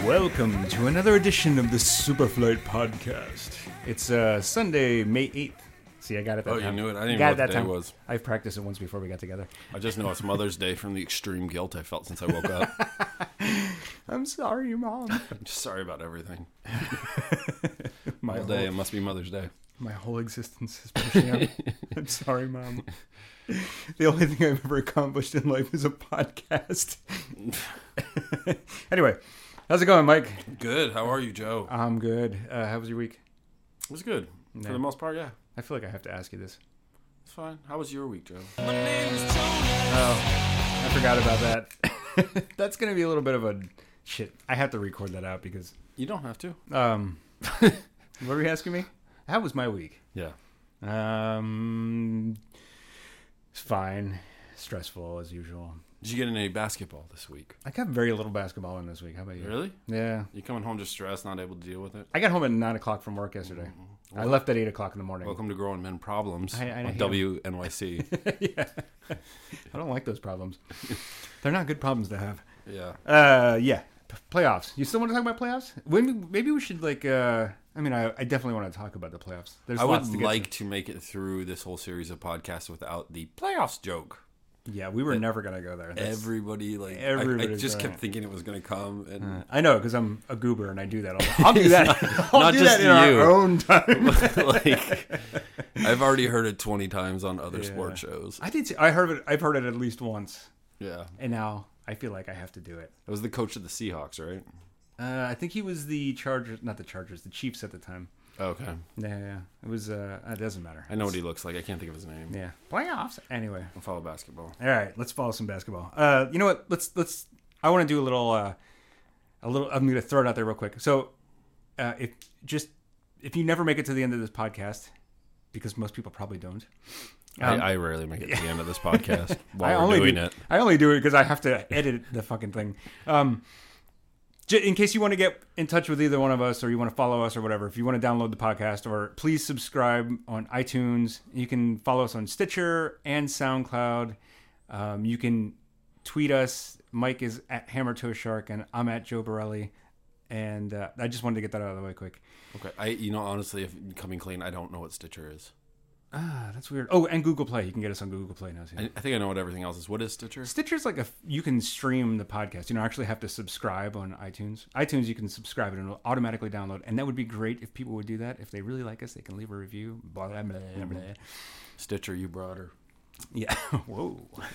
Welcome to another edition of the Superflight Podcast. It's Sunday, May 8th. See, I got it that time. Oh, you knew it? I didn't even know what the day was. I've practiced it once before we got together. I just know it's Mother's Day from the extreme guilt I felt since I woke up. I'm sorry, Mom. I'm just sorry about everything. My All day, it must be Mother's Day. My whole existence is pushing up. I'm sorry, Mom. The only thing I've ever accomplished in life is a podcast. Anyway, how's it going, Mike? Good. How are you, Joe? I'm good. How was your week? It was good. For the most part, yeah. I feel like I have to ask you this. It's fine. How was your week, Joe? Oh, I forgot about that. That's going to be a little bit of a... Shit, I have to record that out because... You don't have to. What were you asking me? How was my week? Yeah. It's fine. Stressful as usual. Did you get any basketball this week? I got very little basketball in this week. How about you? Really? Yeah. You coming home just stressed, not able to deal with it? I got home at 9 o'clock from work yesterday. I left at 8 o'clock in the morning. Welcome to Grown Men Problems I on WNYC. Yeah. I don't like those problems. They're not good problems to have. Yeah. Yeah. Playoffs. You still want to talk about playoffs? Maybe we should I definitely want to talk about the playoffs. I would like to make it through this whole series of podcasts without the playoffs joke. Yeah, we were never going to go there. Everybody, I just kept thinking it was going to come. And I know, because I'm a goober and I do that all the time. I'll do that. I'll Not do just that in you. our own time. I've already heard it 20 times on other sports shows. I did. I've heard it at least once. Yeah. And now I feel like I have to do it. It was the coach of the Seahawks, right? I think he was the the Chiefs at the time. Okay. Yeah. It was, it doesn't matter. I know what he looks like. I can't think of his name. Yeah. Playoffs. Anyway. I'll follow basketball. All right. Let's follow some basketball. You know what? Let's, I want to do a little, I'm going to throw it out there real quick. So, if you never make it to the end of this podcast, because most people probably don't. I rarely make it to the end of this podcast while we're doing it. I only do it because I have to edit the fucking thing. In case you want to get in touch with either one of us or you want to follow us or whatever, if you want to download the podcast, or please subscribe on iTunes. You can follow us on Stitcher and SoundCloud. You can tweet us. Mike is at HammerToeShark and I'm at Joe Borelli. And I just wanted to get that out of the way quick. Okay. Honestly, if coming clean, I don't know what Stitcher is. That's weird. Oh, and Google Play. You can get us on Google Play now, too. I think I know what everything else is. What is Stitcher? Stitcher's like you can stream the podcast. You don't actually have to subscribe on iTunes. iTunes, you can subscribe and it'll automatically download. And that would be great if people would do that. If they really like us, they can leave a review. Blah, blah, blah, blah. Stitcher, you brought her. Yeah. Whoa.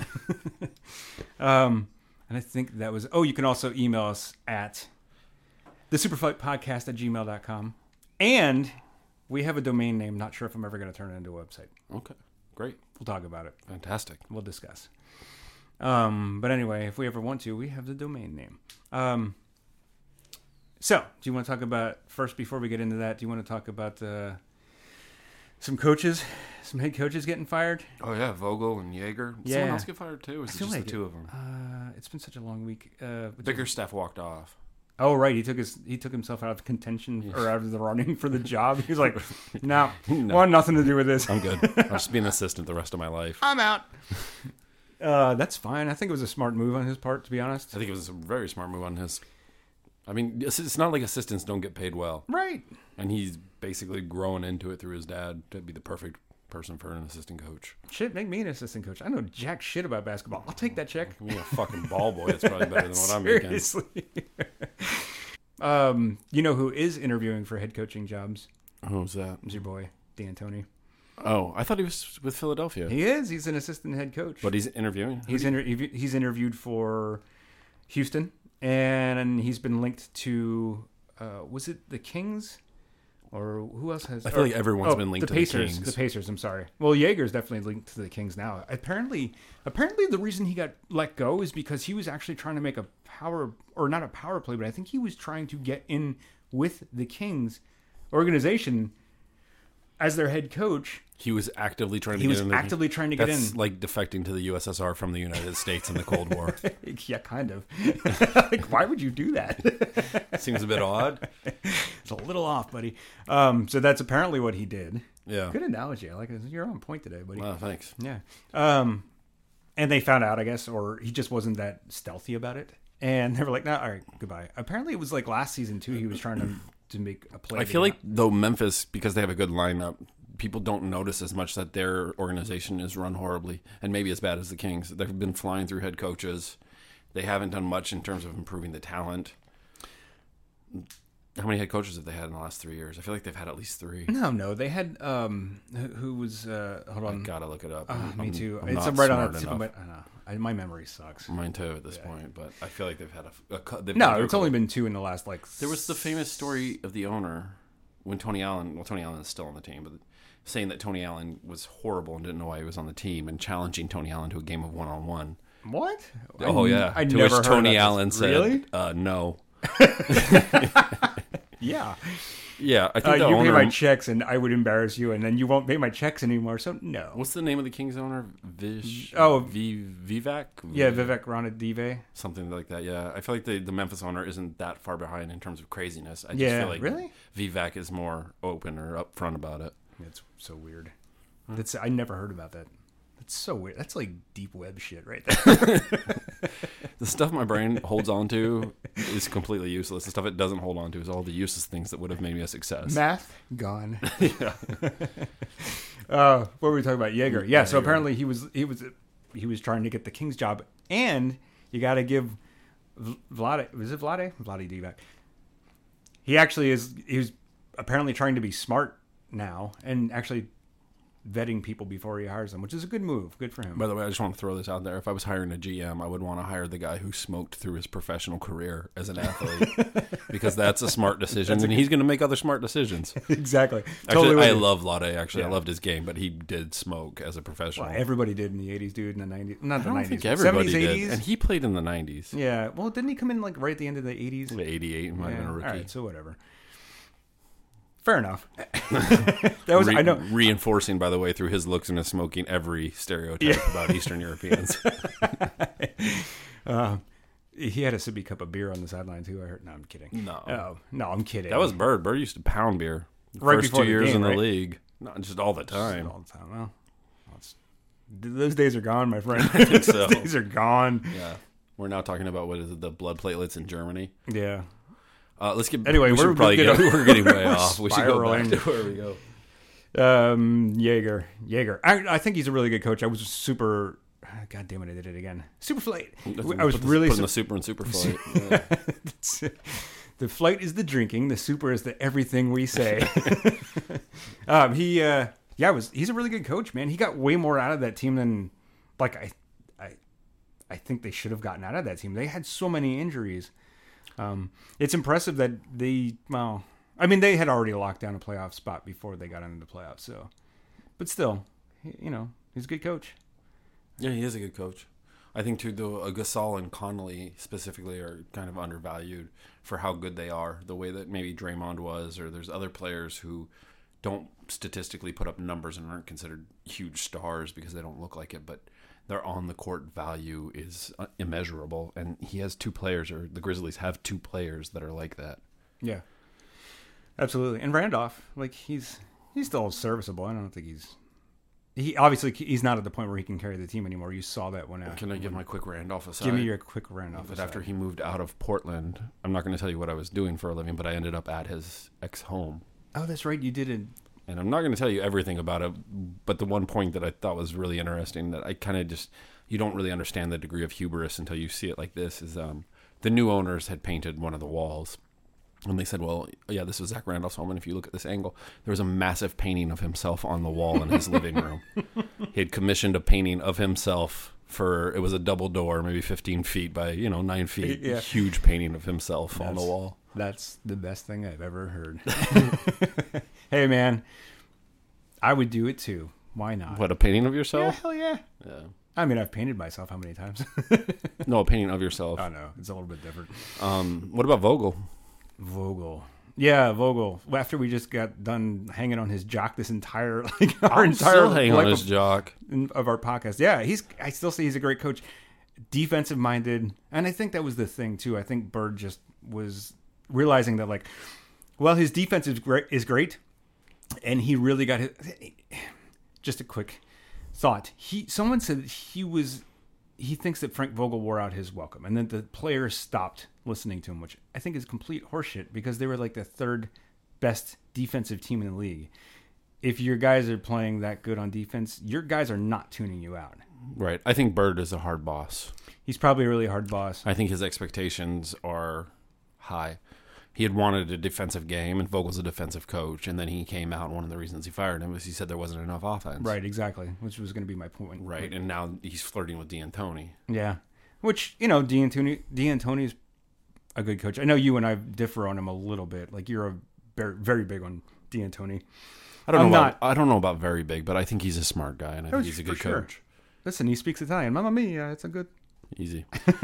And I think that was... Oh, you can also email us at thesuperflightpodcast@gmail.com. And... we have a domain name. Not sure if I'm ever going to turn it into a website. Okay, great. We'll talk about it. Fantastic. We'll discuss. But anyway, if we ever want to, we have the domain name. So, do you want to talk about, first, before we get into that, do you want to talk about some head coaches getting fired? Oh, yeah, Vogel and Jaeger. Did someone else get fired, too? Or is it just the two of them? It's been such a long week. Bickerstaff walked off. Oh, right. He took himself out of contention or out of the running for the job. He was like, no, want nothing to do with this. I'm good. I'll just be an assistant the rest of my life. I'm out. That's fine. I think it was a smart move on his part, to be honest. I think it was a very smart move on his. I mean, it's not like assistants don't get paid well. Right. And he's basically growing into it through his dad to be the perfect person for an assistant coach. Shit, make me an assistant coach. I know jack shit about basketball. I'll take that check. You're a fucking ball boy. That's probably better than what I'm making. Seriously. You know who is interviewing for head coaching jobs? Who's that? It's your boy, D'Antoni. Oh, I thought he was with Philadelphia. He is. He's an assistant head coach. But he's interviewing? He's interviewed for Houston, and he's been linked to, was it the Kings? Or who else has... I feel like everyone's been linked to the Kings. The Pacers, I'm sorry. Well, Jaeger's definitely linked to the Kings now. Apparently the reason he got let go is because he was actually trying to make a not a power play, but I think he was trying to get in with the Kings organization as their head coach. He was actively trying to get in. That's like defecting to the USSR from the United States in the Cold War. Yeah, kind of. Like, why would you do that? Seems a bit odd. It's a little off, buddy. So that's apparently what he did. Yeah. Good analogy. I like it. You're on point today, buddy. Well, thanks. Yeah. And they found out, I guess, or he just wasn't that stealthy about it. And they were like, "Nah, all right, goodbye." Apparently, it was like last season too. He was trying to make a play. I feel like though Memphis, because they have a good lineup, people don't notice as much that their organization is run horribly and maybe as bad as the Kings. They've been flying through head coaches. They haven't done much in terms of improving the talent. How many head coaches have they had in the last 3 years? I feel like they've had at least 3. No, they had who was hold on, I gotta look it up. me too. I'm It's not right on smart the tip enough. of my memory sucks. Mine too at this point, but I feel like they've had No, it's only been 2 in the last like. There was the famous story of the owner when Tony Allen is still on the team, but saying that Tony Allen was horrible and didn't know why he was on the team and challenging Tony Allen to a game of one-on-one. What? Oh, yeah. I to never which heard Tony about Allen this. said, Really? No. Yeah. Yeah, I think the you owner... pay my checks and I would embarrass you, and then you won't pay my checks anymore. So no. What's the name of the Kings owner? Vivek? Yeah, Vivek Ranadive. Something like that, yeah. I feel like the Memphis owner isn't that far behind in terms of craziness. I just Yeah, feel like really? Vivek is more open or upfront about it. It's so weird. I never heard about that. That's so weird. That's like deep web shit right there. The stuff my brain holds on to is completely useless. The stuff it doesn't hold on to is all the useless things that would have made me a success. Math gone. Yeah. What were we talking about? Jaeger. Yeah. So Jaeger. apparently he was trying to get the Kings job, and you got to give Vlade. Was it Vlade? Vlade Divac. He actually is. He was apparently trying to be smart now, and actually vetting people before he hires them, which is a good move. Good for him. By the way, I just want to throw this out there. If I was hiring a GM, I would want to hire the guy who smoked through his professional career as an athlete because that's a smart decision, and he's going to make other smart decisions. Exactly. Actually, Totally I love Lade. Actually, Yeah. I loved his game, but he did smoke as a professional. Well, everybody did in the 80s, dude, in the 90s. Not the I don't 90s. think everybody 70s, did. 80s. And he played in the 90s. Yeah. Well, didn't he come in like right at the end of the 80s? 88 might have been a rookie. All right, so whatever. Fair enough. That was I know. Reinforcing, by the way, through his looks and his smoking, every stereotype about Eastern Europeans. He had a sippy cup of beer on the sideline too. I heard. No, I'm kidding. No. No, I'm kidding. That was Bird. Bird used to pound beer. Right First before 2 the years game, in the right? league. Not just all the time. all the time. Well, those days are gone, my friend. think so. Those days are gone. Yeah. We're now talking about what is it, the blood platelets in Germany. Yeah. Let's get. Anyway, we should we're probably getting- we're getting way off. We should go back spiraling. to where we go. Jaeger. I think he's a really good coach. I was super. God damn it! I did it again. Super flight. I was really. putting the super in super flight. Yeah. The flight is the drinking. The super is the everything we say. He's a really good coach, man. He got way more out of that team than like I think they should have gotten out of that team. They had so many injuries. It's impressive that they had already locked down a playoff spot before they got into the playoffs. So, but still, he's a good coach. Yeah, he is a good coach. I think too, though, Gasol and Connolly specifically are kind of undervalued for how good they are. The way that maybe Draymond was, or there's other players who don't statistically put up numbers and aren't considered huge stars because they don't look like it, but their on the court value is immeasurable. And he has two players, or the Grizzlies have two players that are like that. Yeah, absolutely. And Randolph, like he's still serviceable. I don't think he's not at the point where he can carry the team anymore. You saw that when. Can I give my quick Randolph aside? Give me your quick Randolph. But after he moved out of Portland, I'm not going to tell you what I was doing for a living, but I ended up at his ex-home. Oh, that's right. You did it. And I'm not going to tell you everything about it, but the one point that I thought was really interesting that I kind of just, you don't really understand the degree of hubris until you see it like this, is the new owners had painted one of the walls. And they said, well, yeah, this was Zach Randolph's home. And if you look at this angle, there was a massive painting of himself on the wall in his living room. He had commissioned a painting of himself it was a double door, maybe 15 feet by, 9 feet. Yeah. Huge painting of himself on the wall. That's the best thing I've ever heard. Hey, man, I would do it too. Why not? What, a painting of Yeah, yourself? hell yeah. Yeah. I mean, I've painted myself how many times? No, a painting of yourself. I know. It's a little bit different. What about Vogel? Vogel. Yeah, Vogel. After we just got done hanging on his jock this entire, our entire Still hang on life his jock. of our podcast. Yeah, I still say he's a great coach. Defensive minded. And I think that was the thing too. I think Bird just was realizing that his defense is great. And he really got just a quick thought. Someone said he was he thinks that Frank Vogel wore out his welcome, and then the players stopped listening to him, which I think is complete horseshit because they were like the third best defensive team in the league. If your guys are playing that good on defense, your guys are not tuning you out. Right. I think Bird is a hard boss. He's probably a really hard boss. I think his expectations are high. He had wanted a defensive game, and Vogel's a defensive coach, and then he came out, and one of the reasons he fired him was he said there wasn't enough offense. Right, exactly, which was going to be my point. Right, and now he's flirting with D'Antoni. Yeah, which, D'Antoni is a good coach. I know you and I differ on him a little bit. Like, you're a very, very big on D'Antoni. I don't know about very big, but I think he's a smart guy, and I think he's a good coach. Listen, he speaks Italian. Mamma mia, it's a good... Easy.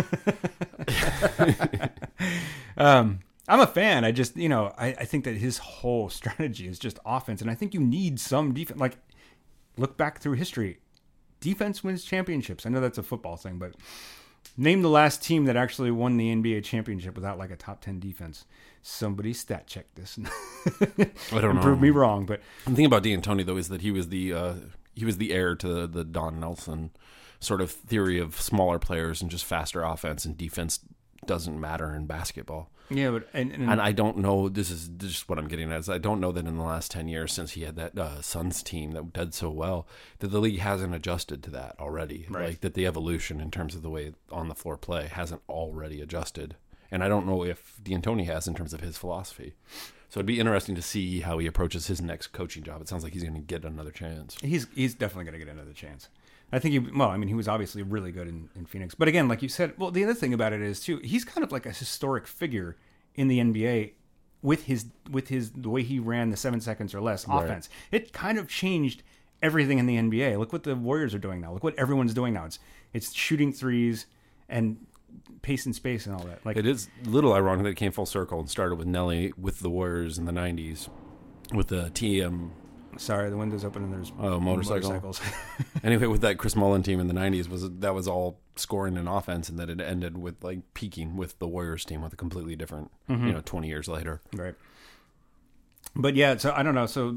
I'm a fan. I just, I think that his whole strategy is just offense. And I think you need some defense. Like, look back through history. Defense wins championships. I know that's a football thing, but name the last team that actually won the NBA championship without like a top 10 defense. Somebody stat check this. I don't know. Prove me wrong, but the thing about D'Antoni though is that he was the heir to the Don Nelson sort of theory of smaller players and just faster offense, and defense doesn't matter in basketball. Yeah, but and I don't know. This is just what I'm getting at. Is I don't know that in the last 10 years since he had that Suns team that did so well, that the league hasn't adjusted to that already. Right. Like that the evolution in terms of the way on the floor play hasn't already adjusted. And I don't know if D'Antoni has in terms of his philosophy. So it'd be interesting to see how he approaches his next coaching job. It sounds like he's going to get another chance. He's definitely going to get another chance. I think he was obviously really good in Phoenix. But again, like you said, well, the other thing about it is too, he's kind of like a historic figure in the NBA with the way he ran the 7 seconds or less offense. Right. It kind of changed everything in the NBA. Look what the Warriors are doing now. Look what everyone's doing now. It's shooting threes and pace and space and all that. Like, it is a little ironic that it came full circle and started with Nelly with the Warriors in the 90s with the TM. Sorry, the window's open and there's motorcycles. Anyway, with that Chris Mullin team in the 90s, that was all scoring and offense, and that it ended with like peaking with the Warriors team with a completely different, 20 years later. Right. But yeah, so I don't know. So,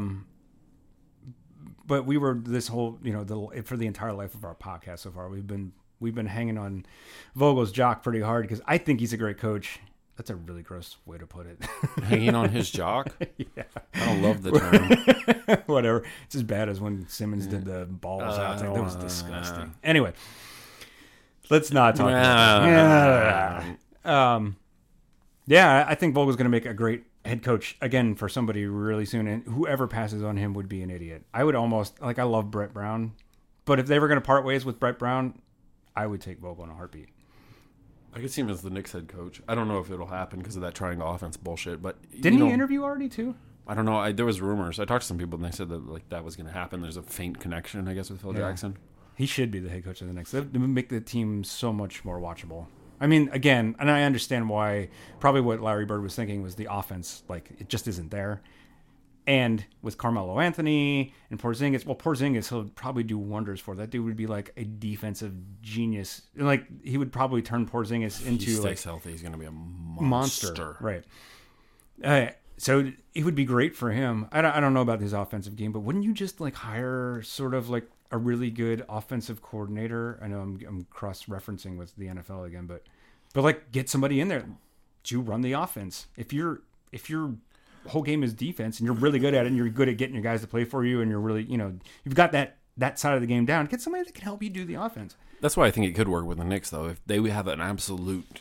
but we were this whole, for the entire life of our podcast so far, we've been hanging on Vogel's jock pretty hard because I think he's a great coach. That's a really gross way to put it. Hanging on his jock? Yeah. I don't love the term. Whatever. It's as bad as when Simmons did the balls out. That was disgusting. Anyway, let's not talk about that. Yeah, I think Vogel's going to make a great head coach, again, for somebody really soon. And whoever passes on him would be an idiot. I would almost, I love Brett Brown. But if they were going to part ways with Brett Brown, I would take Vogel in a heartbeat. I could see him as the Knicks head coach. I don't know if it'll happen because of that triangle offense bullshit. But didn't he interview already too? I don't know. There was rumors. I talked to some people and they said that that was going to happen. There's a faint connection, I guess, with Phil Jackson. He should be the head coach of the Knicks. That would make the team so much more watchable. I mean, again, and I understand why. Probably what Larry Bird was thinking was the offense, like it just isn't there. And with Carmelo Anthony and Porzingis, he'll probably do wonders for that. Dude would be like a defensive genius. And like he would probably turn Porzingis into he stays healthy. He's going to be a monster. Right. So it would be great for him. I don't know about his offensive game, but wouldn't you just like hire sort of like a really good offensive coordinator? I know I'm cross-referencing with the NFL again, but like get somebody in there to run the offense. If your whole game is defense and you're really good at it and you're good at getting your guys to play for you and you're really, you've got that side of the game down, get somebody that can help you do the offense. That's why I think it could work with the Knicks, though. If they have an absolute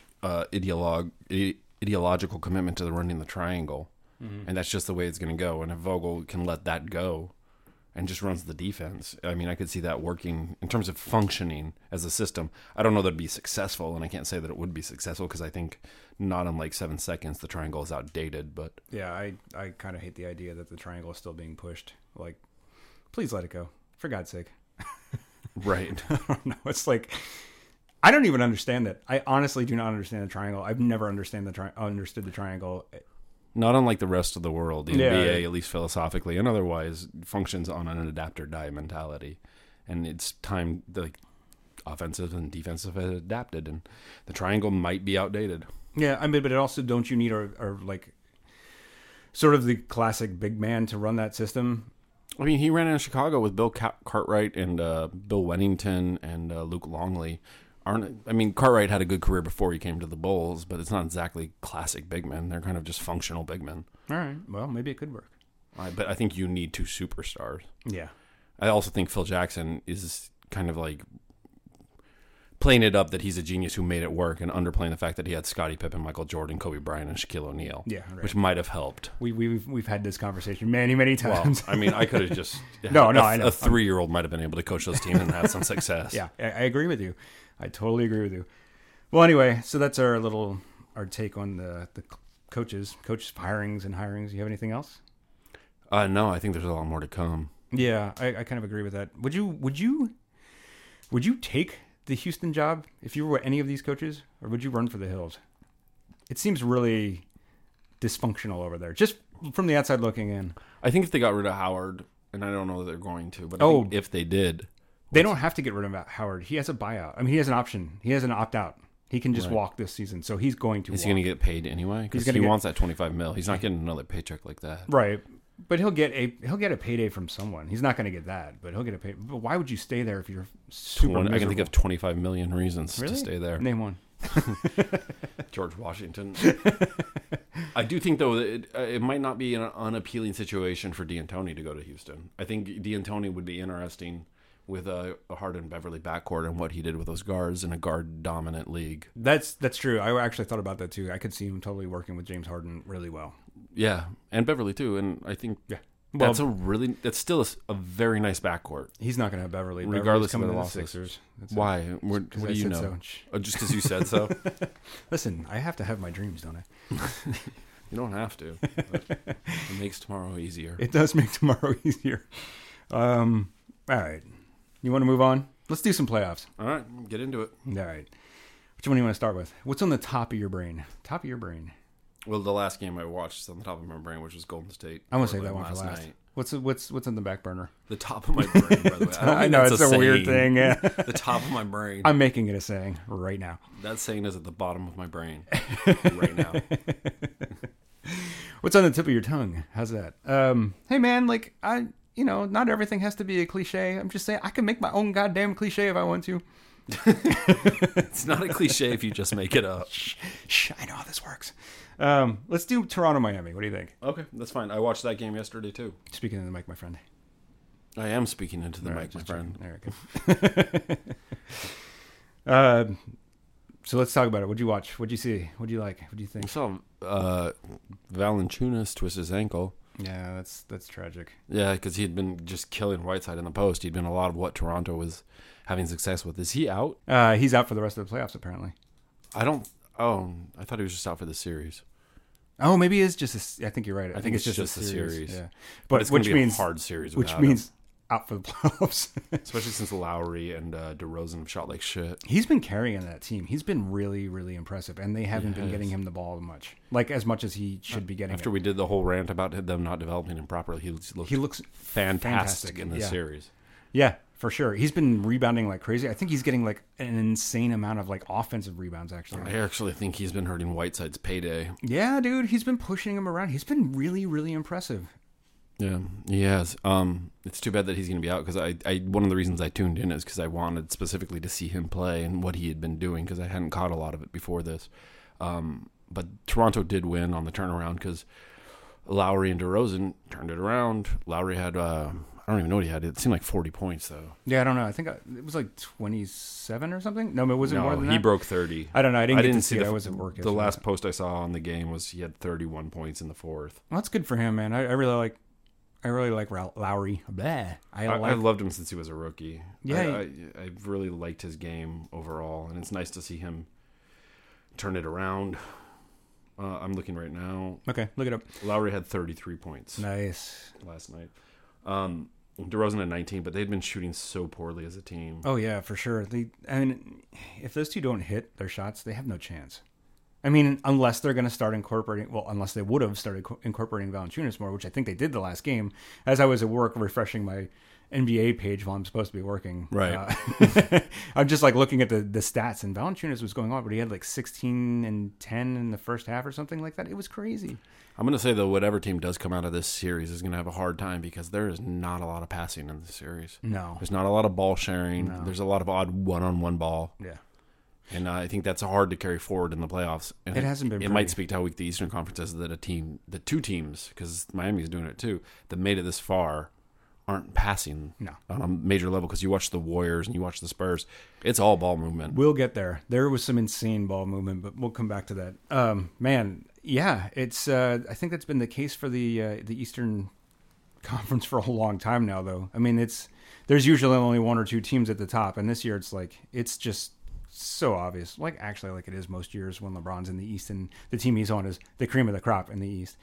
ideological commitment to running the triangle, and that's just the way it's going to go. And if Vogel can let that go and just runs the defense, I mean, I could see that working in terms of functioning as a system. I don't know that it'd be successful, and I can't say that it would be successful because I think not unlike 7 seconds, the triangle is outdated. But yeah, I kind of hate the idea that the triangle is still being pushed. Like, please let it go, for God's sake. Right. I don't know. It's like, I don't even understand that. I honestly do not understand the triangle. I've never understood the triangle. Not unlike the rest of the world. The NBA, at least philosophically and otherwise, functions on an adapt or die mentality. And it's time the offensive and defensive have adapted, and the triangle might be outdated. Yeah, I mean, but it also, don't you need a like sort of the classic big man to run that system? I mean, he ran in Chicago with Bill Cartwright and Bill Wennington and Luke Longley. Cartwright had a good career before he came to the Bulls, but it's not exactly classic big men. They're kind of just functional big men. All right. Well, maybe it could work. But I think you need two superstars. Yeah. I also think Phil Jackson is kind of like playing it up that he's a genius who made it work and underplaying the fact that he had Scottie Pippen, Michael Jordan, Kobe Bryant, and Shaquille O'Neal. Yeah, right. Which might have helped. We've had this conversation many times. Well, I mean, I could have just I know. A 3-year-old might have been able to coach those teams and have some success. Yeah, I agree with you. I totally agree with you. Well, anyway, so that's our take on the coaches firings and hirings. You have anything else? No, I think there's a lot more to come. Yeah, I kind of agree with that. Would you take the Houston job if you were any of these coaches, or would you run for the hills? It seems really dysfunctional over there, just from the outside looking in. I think if they got rid of Howard, and I don't know that they're going to, but I think if they did, they don't have to get rid of Howard. He has a buyout. I mean, he has an option. He has an opt-out. He can just walk this season, so he's going to. Is he going to get paid anyway? Because he wants that $25 million. He's not getting another paycheck like that, right? But he'll get a payday from someone. He's not going to get that, but he'll get a pay. But why would you stay there if you're super miserable? I can think of 25 million reasons to stay there. Name one. George Washington. I do think, though, that it might not be an unappealing situation for D'Antoni to go to Houston. I think D'Antoni would be interesting with a Harden-Beverly backcourt and what he did with those guards in a guard-dominant league. That's true. I actually thought about that, too. I could see him totally working with James Harden really well. Yeah, and Beverly, too. And I think that's still a very nice backcourt. He's not going to have Beverly. Regardless of the losses. That's why? What do you know? So. Oh, just because you said so? Listen, I have to have my dreams, don't I? You don't have to. It makes tomorrow easier. It does make tomorrow easier. All right. You want to move on? Let's do some playoffs. All right. Get into it. All right. Which one do you want to start with? What's on the top of your brain? Top of your brain. Well, the last game I watched is on the top of my brain, which was Golden State. I'm going to say that one for last. Night. What's in the back burner? The top of my brain, by the way. I know, it's a weird thing. Yeah. The top of my brain. I'm making it a saying right now. That saying is at the bottom of my brain right now. What's on the tip of your tongue? How's that? Hey, man, not everything has to be a cliche. I'm just saying I can make my own goddamn cliche if I want to. It's not a cliche if you just make it up. Shh, I know how this works. Let's do Toronto-Miami. What do you think? Okay, that's fine. I watched that game yesterday, too. Speaking into the mic, my friend. I am speaking into the mic, my friend. All right, good. So let's talk about it. What'd you watch? What'd you see? What'd you like? What'd you think? I saw Valanciunas twist his ankle. Yeah, that's tragic. Yeah, because he had been just killing Whiteside in the post. He'd been a lot of what Toronto was having success with. Is he out? He's out for the rest of the playoffs, apparently. I thought he was just out for the series. Oh, maybe it's just. I think you're right. I think it's just a series. Yeah, but it's which means a hard series. Which means out for the playoffs. Especially since Lowry and DeRozan have shot like shit. He's been carrying that team. He's been really, really impressive, and they haven't been getting him the ball much, as much as he should be getting. After we did the whole rant about them not developing him properly, he looks fantastic in this series. Yeah. For sure. He's been rebounding like crazy. I think he's getting an insane amount of offensive rebounds, actually. I actually think he's been hurting Whiteside's payday. Yeah, dude. He's been pushing him around. He's been really, really impressive. Yeah, he has. It's too bad that he's going to be out because I one of the reasons I tuned in is because I wanted specifically to see him play and what he had been doing because I hadn't caught a lot of it before this. But Toronto did win on the turnaround because Lowry and DeRozan turned it around. Lowry had... I don't even know what he had. It seemed like 40 points, though. Yeah, I don't know. I think it was 27 or something. No, but was it more than that? He broke 30. I don't know. I didn't get to see it. I was at work. The last post I saw on the game was he had 31 points in the fourth. Well, that's good for him, man. I really like Lowry. Blah. I loved him since he was a rookie. Yeah, I really liked his game overall, and it's nice to see him turn it around. I'm looking right now. Okay, look it up. Lowry had 33 points. Nice. Last night. DeRozan at 19, but they'd been shooting so poorly as a team. Oh, yeah, for sure. If those two don't hit their shots, they have no chance. I mean, unless they're going to start unless they would have started incorporating Valanciunas more, which I think they did the last game. As I was at work refreshing my NBA page while I'm supposed to be working. Right. I'm just like looking at the stats, and Valanciunas was going on, but he had like 16 and 10 in the first half or something like that. It was crazy. I'm going to say, though, whatever team does come out of this series is going to have a hard time because there is not a lot of passing in this series. No. There's not a lot of ball sharing. No. There's a lot of odd one-on-one ball. Yeah. And I think that's hard to carry forward in the playoffs. And It hasn't been It pretty. might speak to how weak the Eastern Conference is that the two teams, because Miami's doing it too, that made it this far aren't passing on a major level, because you watch the Warriors and you watch the Spurs. It's all ball movement. We'll get there. There was some insane ball movement, but we'll come back to that. Man, yeah, it's. I think that's been the case for the Eastern Conference for a long time now, though. I mean, there's usually only one or two teams at the top, and this year it's just so obvious. Like it is most years when LeBron's in the East and the team he's on is the cream of the crop in the East.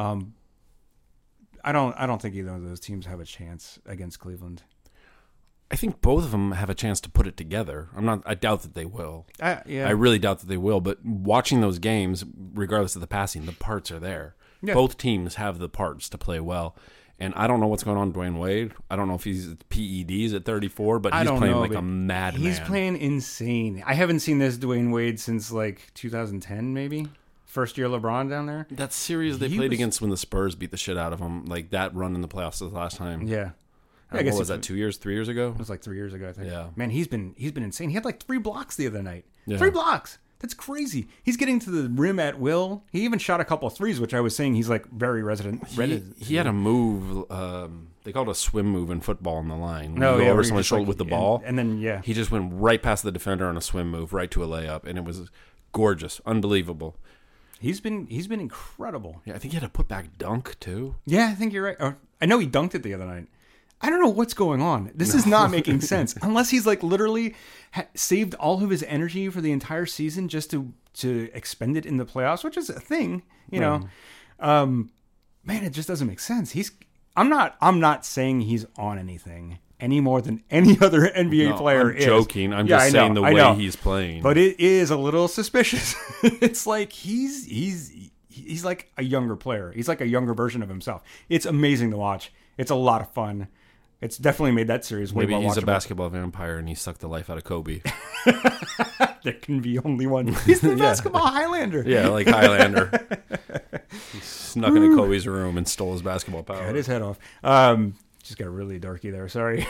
I don't think either of those teams have a chance against Cleveland. I think both of them have a chance to put it together. I doubt that they will. Yeah. I really doubt that they will. But watching those games, regardless of the passing, the parts are there. Yeah. Both teams have the parts to play well. And I don't know what's going on with Dwayne Wade. I don't know if he's PEDs at 34, but he's playing like a madman. He's playing insane. I haven't seen this Dwayne Wade since like 2010, maybe. First year LeBron down there. That series they played against when the Spurs beat the shit out of him, like that run in the playoffs the last time. Yeah. I guess what was that, 2 years, 3 years ago? It was like 3 years ago, I think. Yeah. Man, he's been insane. He had like 3 blocks the other night. Yeah. 3 blocks. That's crazy. He's getting to the rim at will. He even shot a couple of threes, which I was saying he's like very resident. He had a move. They call it a swim move in football on the line. When No, you go yeah, over where someone's shoulder with the ball, and then he just went right past the defender on a swim move, right to a layup, and it was gorgeous, unbelievable. He's been incredible. Yeah, I think he had a putback dunk too. Yeah, I think you're right. I know he dunked it the other night. I don't know what's going on. This is not making sense. Unless he's like literally saved all of his energy for the entire season just to expend it in the playoffs, which is a thing, you know. Man, it just doesn't make sense. I'm not saying he's on anything any more than any other NBA player I'm is. joking. I'm just saying the way he's playing. But it is a little suspicious. It's like he's like a younger player. He's like a younger version of himself. It's amazing to watch. It's a lot of fun. It's definitely made that series way more watchable. Maybe he's a basketball vampire and he sucked the life out of Kobe. There can be only one. He's the basketball Highlander. Yeah, like Highlander. He snuck into Kobe's room and stole his basketball power. Cut his head off. Just got really darky there. Sorry.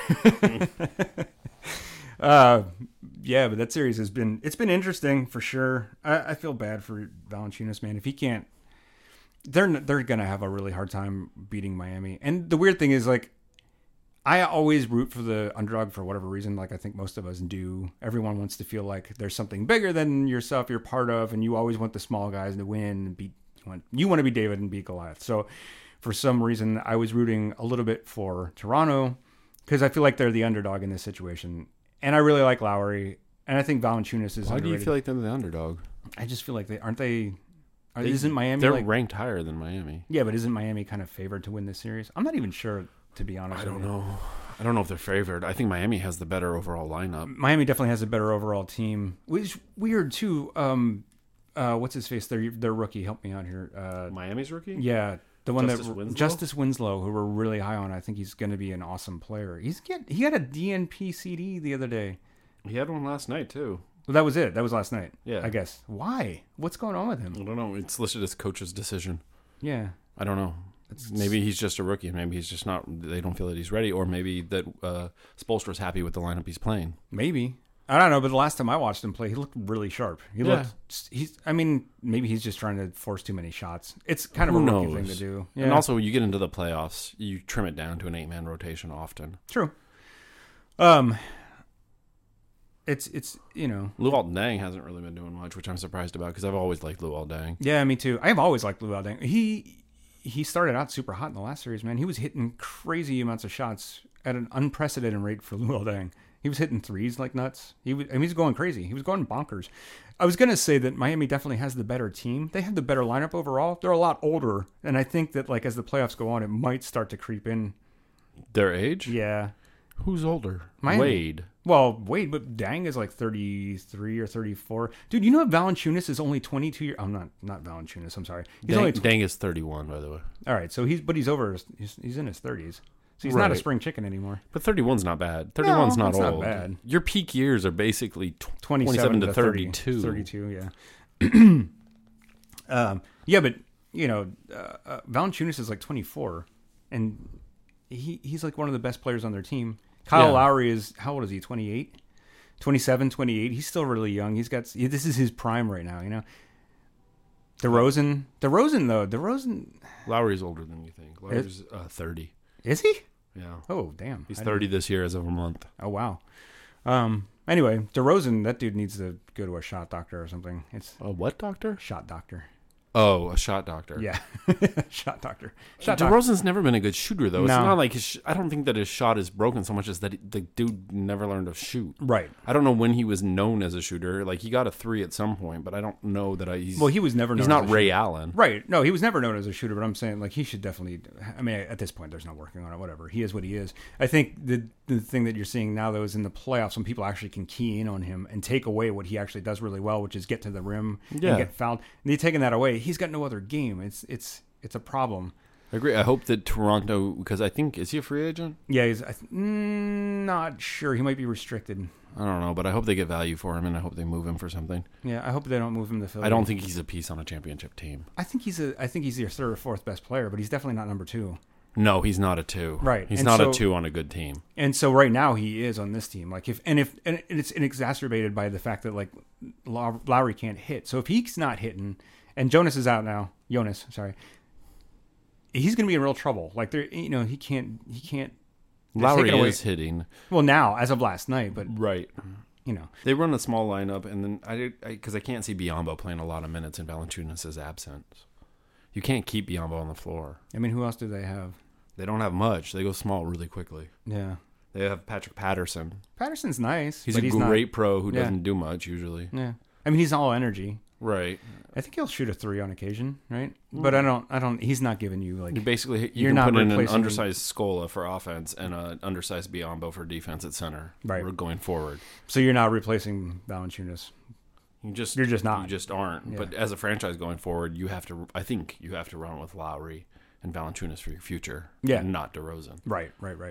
Yeah, but that series it's been interesting for sure. I feel bad for Valanciunas, man. If he can't, they're gonna have a really hard time beating Miami. And the weird thing is, like, I always root for the underdog for whatever reason. Like I think most of us do. Everyone wants to feel like there's something bigger than yourself you're part of, and you always want the small guys to win and beat. You want to be David and beat Goliath. So for some reason, I was rooting a little bit for Toronto because I feel like they're the underdog in this situation. And I really like Lowry, and I think Valanciunas is. Why underrated. do you feel like they're the underdog? I just feel like isn't Miami? They're ranked higher than Miami. Yeah, but isn't Miami kind of favored to win this series? I'm not even sure, to be honest. I don't know. I don't know if they're favored. I think Miami has the better overall lineup. Miami definitely has a better overall team, which is weird too. What's his face? Their rookie. Help me out here. Miami's rookie? Yeah. The one Justice Winslow, who we're really high on. I think he's going to be an awesome player. He had a DNP CD the other day. He had one last night too. Well, that was it. That was last night. Yeah. I guess. Why? What's going on with him? I don't know. It's listed as coach's decision. Yeah. I don't know. Maybe he's just a rookie. Maybe he's just not. They don't feel that he's ready, or maybe that Spoelstra's happy with the lineup he's playing. Maybe. I don't know, but the last time I watched him play, he looked really sharp. Maybe he's just trying to force too many shots. It's kind of a rookie thing to do. Yeah. And also, you get into the playoffs, you trim it down to an 8-man rotation often. True. It's Luol Deng hasn't really been doing much, which I'm surprised about because I've always liked Luol Deng. Yeah, me too. I've always liked Luol Deng. He started out super hot in the last series, man. He was hitting crazy amounts of shots at an unprecedented rate for Luol Deng. He was hitting threes like nuts. He's going crazy. He was going bonkers. I was going to say that Miami definitely has the better team. They have the better lineup overall. They're a lot older, and I think that like as the playoffs go on, it might start to creep in. Their age? Yeah. Who's older? Miami. Wade. Well, Wade, but Dang is like 33 or 34. Dude, you know Valanciunas is only 22 years... I'm not Valanciunas, I'm sorry. Dang is 31, by the way. All right, so he's over... He's in his 30s. So he's not a Right. spring chicken anymore. But 31's not bad. 31's not it's not old. bad. Your peak years are basically 27 to 32. 32, yeah. Yeah, but, Valanciunas is like 24, and he's like one of the best players on their team. Kyle Yeah. Lowry is, how old is he, 28? 27, 28. He's still really young. This is his prime right now, DeRozan, though. Lowry's older than you think. Lowry's 30. Is he? Yeah. Oh, damn. He's I 30 this year as of a month. didn't- Oh, wow. Anyway, DeRozan, that dude needs to go to a shot doctor or something. It's A what doctor? shot doctor. Oh, a shot doctor. Yeah. Shot doctor. Shot doctor. DeRozan's never been a good shooter, though. It's No. not like I don't think that his shot is broken so much as that the dude never learned to shoot. Right. I don't know when he was known as a shooter. Like, he got a 3 at some point, but I don't know that he's... Well, he was never known He's as not a Ray shooter. Allen. Right. No, he was never known as a shooter, but I'm saying, like, he should definitely... I mean, at this point, there's no working on it, whatever. He is what he is. I think the thing that you're seeing now, though, is in the playoffs when people actually can key in on him and take away what he actually does really well, which is get to the rim Yeah. and get fouled. And they've taken that away. He's got no other game. It's a problem. I agree. I hope that Toronto... Because I think... Is he a free agent? Yeah, he's not sure. He might be restricted. I don't know, but I hope they get value for him, and I hope they move him for something. Yeah, I hope they don't move him to Philly. I don't think he's a piece on a championship team. I think he's their third or fourth best player, but he's definitely not number 2. No, he's not a 2. Right. He's And not so- a 2 on a good team. And so right now he is on this team. Like and it's exacerbated by the fact that like Lowry can't hit. So if he's not hitting, and Jonas is out now, he's going to be in real trouble. Like he can't. Lowry taken away- is hitting. Well, now as of last night, but Right. They run a small lineup, and then because I can't see Biyombo playing a lot of minutes in Valanciunas' absence. You can't keep Biyombo on the floor. I mean, who else do they have? They don't have much. They go small really quickly. Yeah, They have Patrick Patterson. Patterson's nice. He's but a not- great pro who Yeah. doesn't do much usually. Yeah, I mean he's all energy. Right. I think he'll shoot a 3 on occasion, right? But I don't. He's not giving you like. You basically you You're can not put in an replacing- undersized Scola for offense and an undersized Biyombo for defense at center. Right. We're going forward. So you're not replacing Valanciunas. You're just not. You just aren't. Yeah. But as a franchise going forward, you have to. I think you have to run with Lowry and Valanciunas for your future. Yeah. And not DeRozan. Right.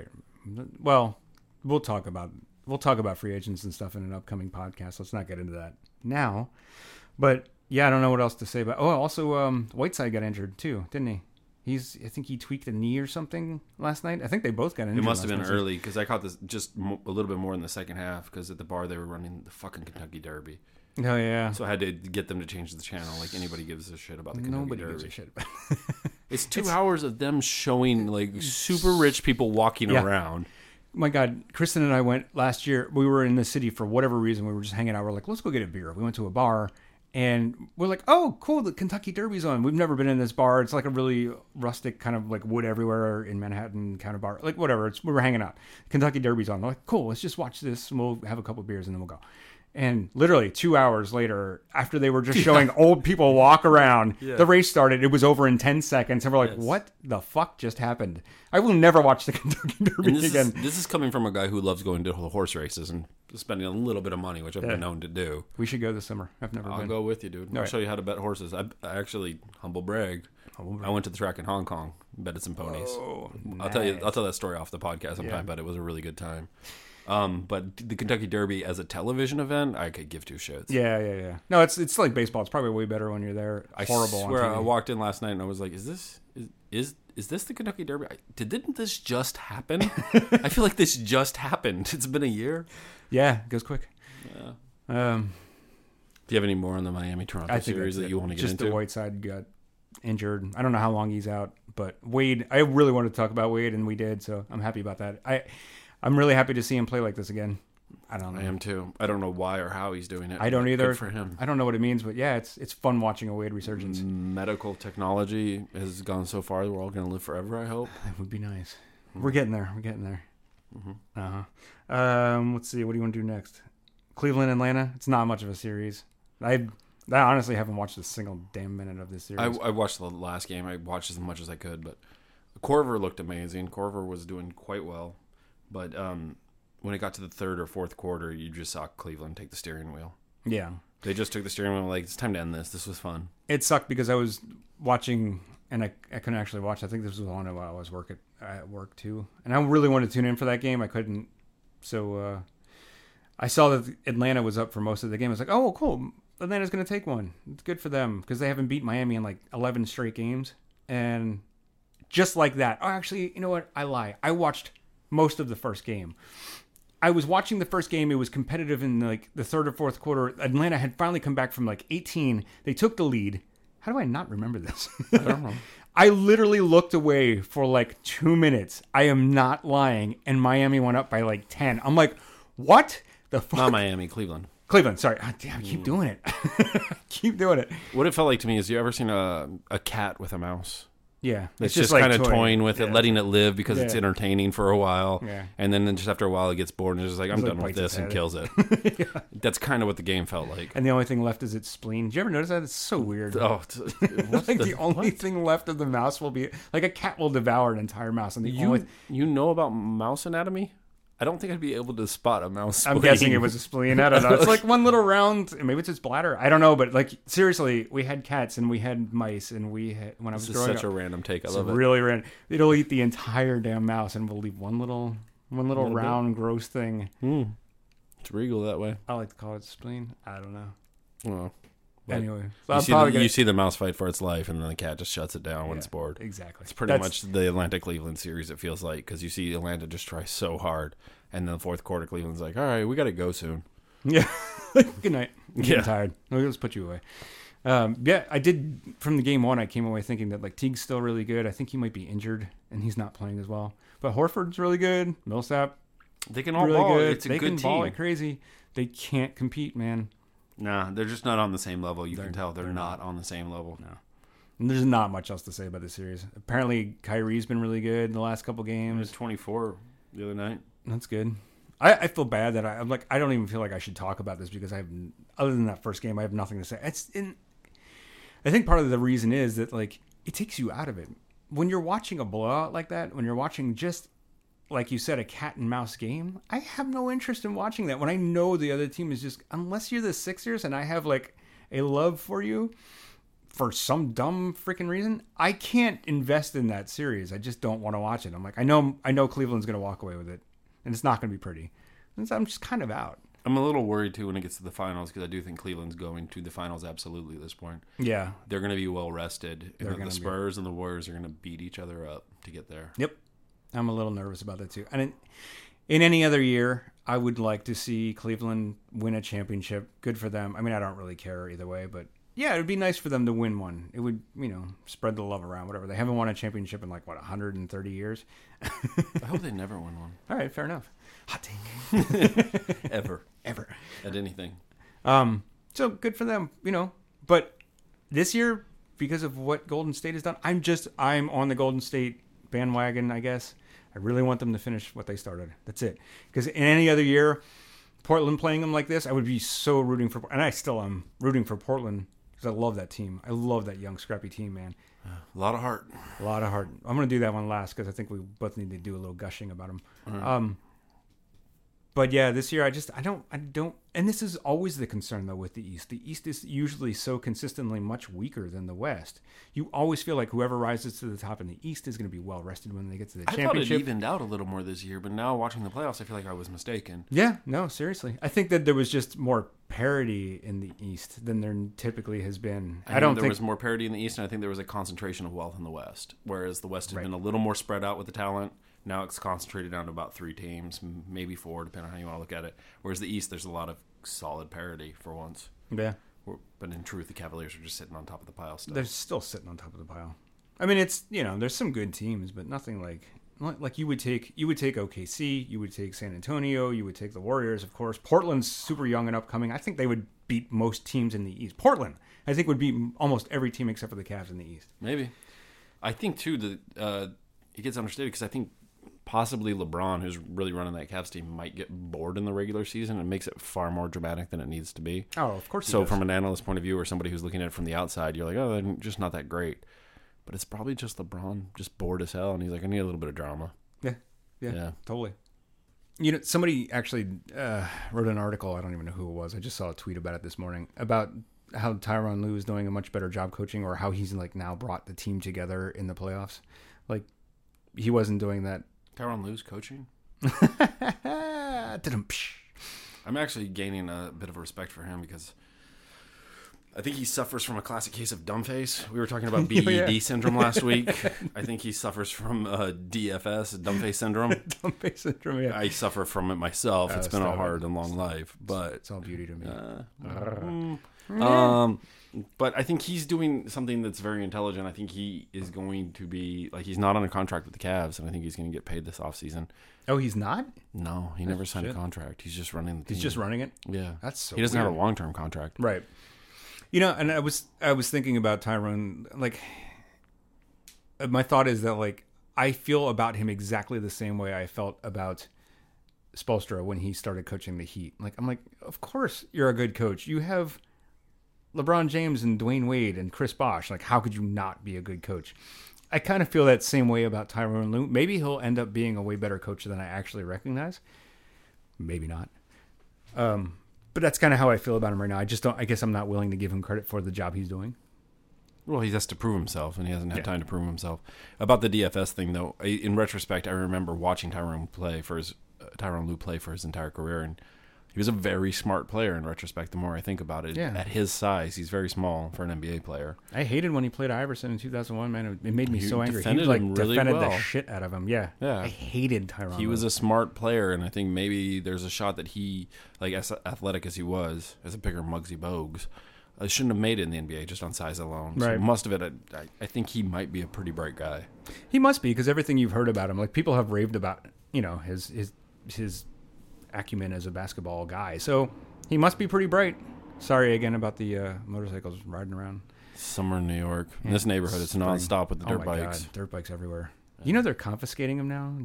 Well, we'll talk about free agents and stuff in an upcoming podcast. Let's not get into that now. But yeah, I don't know what else to say about. Oh, also, Whiteside got injured too, didn't he? I think he tweaked a knee or something last night. I think they both got injured. It must have last been night. early because I caught this just a little bit more in the second half because at the bar they were running the fucking Kentucky Derby. Oh yeah. So I had to get them to change the channel. Like anybody gives a shit about the Kentucky Nobody Derby. gives a shit about. It's 2 hours of them showing like super rich people walking Yeah. around. My God, Kristen and I went last year. We were in the city for whatever reason. We were just hanging out. We're like, let's go get a beer. We went to a bar, and we're like, oh, cool, the Kentucky Derby's on. We've never been in this bar. It's like a really rustic kind of like wood everywhere in Manhattan kind of bar. Like whatever. We were hanging out. Kentucky Derby's on. We're like, cool, let's just watch this, and we'll have a couple beers, and then we'll go. And literally 2 hours later, after they were just showing old people walk around, the race started. It was over in 10 seconds. And we're like, what the fuck just happened? I will never watch the Kentucky Derby And again. this is coming from a guy who loves going to horse races and spending a little bit of money, which I've been known to do. We should go this summer. I've never I'll been. go with you, dude. I'll right. show you how to bet horses. I actually, humble brag, I went to the track in Hong Kong, betted some ponies. Oh, I'll tell that story off the podcast sometime, but it was a really good time. But the Kentucky Derby as a television event, I could give 2 shits. Yeah. No, it's like baseball. It's probably way better when you're there. Horrible I swear, on TV. I walked in last night and I was like, "Is this the Kentucky Derby? Didn't this just happen? I feel like this just happened. It's been a year." Yeah, it goes quick. Yeah. Do you have any more on the Miami Toronto I think series that's that it. you want to get Just into? the Whiteside got injured. I don't know how long he's out, but Wade. I really wanted to talk about Wade, and we did, so I'm happy about that. I'm really happy to see him play like this again. I don't know. I am too. I don't know why or how he's doing it. I don't but either. Good for him. I don't know what it means, but yeah, it's fun watching a Wade resurgence. Medical technology has gone so far. We're all going to live forever, I hope. That would be nice. We're getting there. Let's see. What do you want to do next? Cleveland, Atlanta. It's not much of a series. I honestly haven't watched a single damn minute of this series. I watched the last game. I watched as much as I could, but Corver looked amazing. Corver was doing quite well. But when it got to the third or fourth quarter, you just saw Cleveland take the steering wheel. Yeah. They just took the steering wheel like, it's time to end this. This was fun. It sucked because I was watching, and I couldn't actually watch. I think this was on while I was at work too, and I really wanted to tune in for that game. I couldn't, so I saw that Atlanta was up for most of the game. I was like, oh, cool. Atlanta's going to take one. It's good for them because they haven't beat Miami in like 11 straight games. And just like that. Oh, actually, you know what? I lie. I watched most of the first game. I was watching the first game. It was competitive in like the third or fourth quarter. Atlanta had finally come back from like 18. They took the lead. How do I not remember this? I don't know. I literally looked away for like 2 minutes. I am not lying. And Miami went up by like 10. I'm like, what the fuck? Not Miami, Cleveland. Cleveland, sorry. Oh, damn, I keep doing it. Keep doing it. What it felt like to me is, you ever seen a cat with a mouse? Yeah. It's just like kind of toying with it, letting it live because it's Yeah. entertaining for a while. Yeah. And then just after a while, it gets bored and it's just like, I'm like done with bites its this, and head. kills it. Yeah. That's kind of what the game felt like. And the only thing left is its spleen. Did you ever notice that? It's so weird. Oh, Like the only thing left of the mouse will be like a cat will devour an entire mouse, and the only you know about mouse anatomy? I don't think I'd be able to spot a mouse. I'm guessing it was a spleen. I don't know. It's like one little round. Maybe it's its bladder. I don't know. But like seriously, we had cats and we had mice and we had, when I was This is growing such up. a random take. I It's love it. really random. It'll eat the entire damn mouse and we'll leave one little Little bit. round gross thing. It's regal that way. I like to call it spleen. I don't know. Well, but Anyway, so you, I'm see probably you gonna, see the mouse fight for its life, and then the cat just shuts it down when it's bored. exactly. It's pretty much the Atlanta-Cleveland series, it feels like, because you see Atlanta just try so hard, and then the fourth quarter, Cleveland's like, all right, we got to go soon. Yeah. Good night. I'm getting Yeah. tired. Let's put you away. Yeah, I did. From the game one, I came away thinking that like Teague's still really good. I think he might be injured, and he's not playing as well. But Horford's really good. Millsap, They can all really ball. good. It's a They good can ball team. like crazy. They can't compete, man. Nah, they're just not on the same level. You They're- can tell they're they're not on the same level. No. And there's not much else to say about this series. Apparently, Kyrie's been really good in the last couple It was games. 24 the other night. That's good. I feel bad that I'm like I don't even feel like I should talk about this because I have other than that first game I have nothing to say. I think part of the reason is that like it takes you out of it when you're watching a blowout like that. When you're watching just like you said a cat and mouse game, I have no interest in watching that when I know the other team is just unless you're the Sixers and I have like a love for you for some dumb freaking reason, I can't invest in that series. I just don't want to watch it. I'm like I know Cleveland's going to walk away with it. And it's not going to be pretty. And so I'm just kind of out. I'm a little worried, too, when it gets to the finals, because I do think Cleveland's going to the finals absolutely at this point. Yeah. They're going to be well-rested. They're And gonna the be. Spurs and the Warriors are going to beat each other up to get there. Yep. I'm a little nervous about that, too. And in any other year, I would like to see Cleveland win a championship. Good for them. I mean, I don't really care either way, but yeah, it would be nice for them to win one. It would, spread the love around, whatever. They haven't won a championship in 130 years? I hope they never win one. All right, fair enough. Hot take. Ever. Ever. At anything. So good for them, But this year, because of what Golden State has done, I'm on the Golden State bandwagon, I guess. I really want them to finish what they started. That's it. Because in any other year, Portland playing them like this, I would be so rooting for, and I still am rooting for Portland because I love that team. I love that young, scrappy team, man. A lot of heart. A lot of heart. I'm going to do that one last because I think we both need to do a little gushing about them. But yeah, this year I don't, and this is always the concern though with the East. The East is usually so consistently much weaker than the West. You always feel like whoever rises to the top in the East is going to be well rested when they get to the I thought it championship. evened out a little more this year, but now watching the playoffs, I feel like I was mistaken. Yeah, no, seriously. I think that there was just more parity in the East than there typically has been. I don't there think was more parity in the East, and I think there was a concentration of wealth in the West, whereas the West has been a little more spread out with the talent. Now it's concentrated down to about 3 teams, maybe 4, depending on how you want to look at it. Whereas the East, there's a lot of solid parity for once. Yeah. But in truth, the Cavaliers are just sitting on top of the pile still. They're still sitting on top of the pile. I mean, it's there's some good teams, but nothing like you would take OKC, you would take San Antonio, you would take the Warriors, of course. Portland's super young and upcoming. I think they would beat most teams in the East. Portland, I think, would beat almost every team except for the Cavs in the East. Maybe. I think too that it gets understated because I think possibly LeBron, who's really running that Cavs team, might get bored in the regular season. It makes it far more dramatic than it needs to be. Oh, of course. So from an analyst point of view or somebody who's looking at it from the outside, you're like, oh, they're just not that great. But it's probably just LeBron, just bored as hell, and he's like, I need a little bit of drama. Yeah, totally. Somebody actually wrote an article. I don't even know who it was. I just saw a tweet about it this morning about how Tyronn Lue is doing a much better job coaching, or how he's now brought the team together in the playoffs. he wasn't doing that. Tyronn Lue's coaching. Da-dum-psh. I'm actually gaining a bit of respect for him because I think he suffers from a classic case of dumb face. We were talking about BED syndrome last week. I think he suffers from DFS, dumb face syndrome. Dumb face syndrome, yeah. I suffer from it myself. It's been a hard and long life, but It's all beauty to me. but I think he's doing something that's very intelligent. I think he is going to be like he's not on a contract with the Cavs, and I think he's going to get paid this offseason. Oh, he's not? No, he never signed a contract. He's just running the team. He's just running it? Yeah, That's so he doesn't weird. have a long-term contract. Right. You know, and I was thinking about Tyronn, like, my thought is that, like, I feel about him exactly the same way I felt about Spoelstra when he started coaching the Heat. Like, I'm like, of course you're a good coach. You have LeBron James and Dwayne Wade and Chris Bosh. Like, how could you not be a good coach? I kind of feel that same way about Tyronn Lue. Maybe he'll end up being a way better coach than I actually recognize. Maybe not. But that's kind of how I feel about him right now. I just don't. I guess I'm not willing to give him credit for the job he's doing. Well, he has to prove himself, and he hasn't had time to prove himself. About the DFS thing, though, in retrospect, I remember watching Tyronn Lue play for his entire career, and he was a very smart player in retrospect. The more I think about it, at his size, he's very small for an NBA player. I hated when he played Iverson in 2001. Man, it made me so angry. He defended him really defended well. the shit out of him. Yeah. I hated Tyronn. He was a smart player, and I think maybe there's a shot that he, like as athletic as he was, as a bigger Muggsy Bogues, shouldn't have made it in the NBA just on size alone. Right. So most of it, I think he might be a pretty bright guy. He must be, because everything you've heard about him, like, people have raved about, you know, his acumen as a basketball guy. So he must be pretty bright. Sorry again about the motorcycles riding around. Summer in New York. In this neighborhood, it's nonstop with the dirt bikes. God, dirt bikes everywhere. You know they're confiscating them now.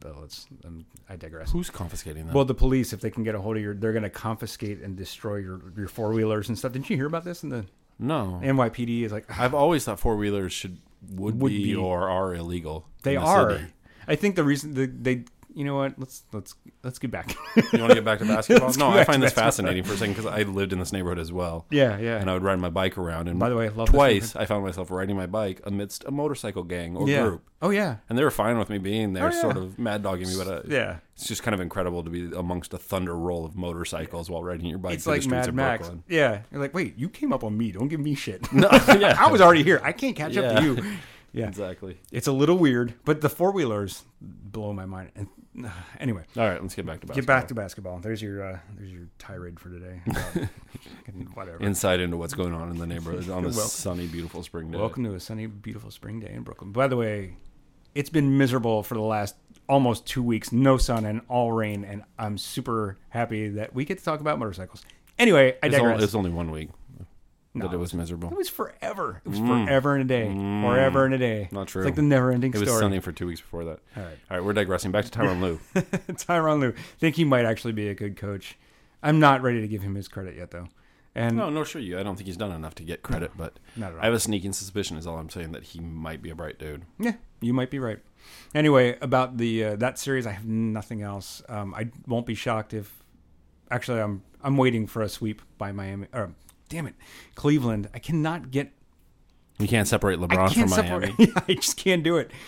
I digress. Who's confiscating them? Well, the police, if they can get a hold of they're going to confiscate and destroy your four wheelers and stuff. Didn't you hear about this? In the No. NYPD is like, I've always thought four wheelers would be or are illegal. They in the are. city. I think the reason they you know what? Let's get back. You want to get back to basketball? No, I find this basketball. fascinating for a second because I lived in this neighborhood as well. Yeah. And I would ride my bike around. And by the way, I love twice I found myself riding my bike amidst a motorcycle gang or group. Oh yeah. And they were fine with me being there, sort of mad dogging me. But it's just kind of incredible to be amongst a thunder roll of motorcycles while riding your bike It's through like the streets Mad of Max. Brooklyn. Yeah. You're like, wait, you came up on me. Don't give me shit. No, yeah. I was already here. I can't catch up to you. Yeah. Exactly. It's a little weird, but the four wheelers blow my mind. And anyway, all right, let's get back to basketball. Get back to basketball. There's your tirade for today. Whatever. Insight into what's going on in the neighborhood on this sunny, beautiful spring day. Welcome to a sunny, beautiful spring day in Brooklyn. By the way, it's been miserable for the last almost 2 weeks. No sun and all rain, and I'm super happy that we get to talk about motorcycles. Anyway, I digress. It's only 1 week. That it was miserable. It was forever. It was forever and a day. Forever and a day. Not true. It's like the never-ending story. It was sunny for 2 weeks before that. All right, we're digressing. Back to Tyronn Lue. Tyronn Lue. I think he might actually be a good coach. I'm not ready to give him his credit yet, though. And no, sure you. I don't think he's done enough to get credit, but not at all. I have a sneaking suspicion, is all I'm saying, that he might be a bright dude. Yeah, you might be right. Anyway, about the that series, I have nothing else. I won't be shocked if... Actually, I'm waiting for a sweep by Miami... Damn it, Cleveland. I cannot get... You can't separate LeBron from Miami. I just can't do it.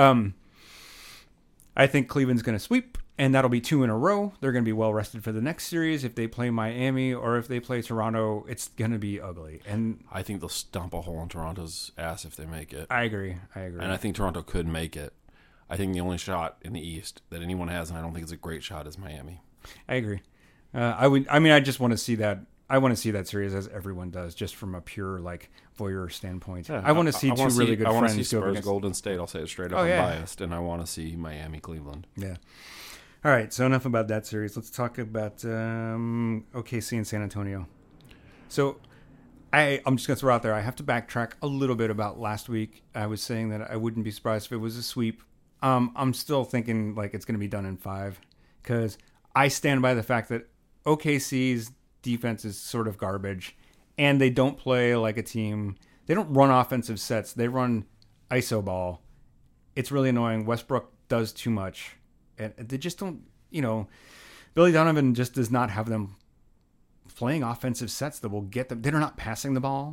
I think Cleveland's going to sweep, and that'll be 2 in a row. They're going to be well rested for the next series. If they play Miami or if they play Toronto, it's going to be ugly. And I think they'll stomp a hole in Toronto's ass if they make it. I agree. And I think Toronto could make it. I think the only shot in the East that anyone has, and I don't think it's a great shot, is Miami. I agree. I just want to see that. I want to see that series, as everyone does, just from a pure voyeur standpoint. Yeah, I want to see two really good friends. I want to see Spurs Golden State. I'll say it straight up. I'm biased, and I want to see Miami Cleveland. Yeah. All right. So enough about that series. Let's talk about OKC and San Antonio. So I'm just going to throw out there, I have to backtrack a little bit about last week. I was saying that I wouldn't be surprised if it was a sweep. I'm still thinking it's going to be done in 5, because I stand by the fact that OKC's defense is sort of garbage, and they don't play like a team. They don't run offensive sets. They run iso ball. It's really annoying. Westbrook does too much, and they just don't. Billy Donovan just does not have them playing offensive sets that will get them. They're not passing the ball.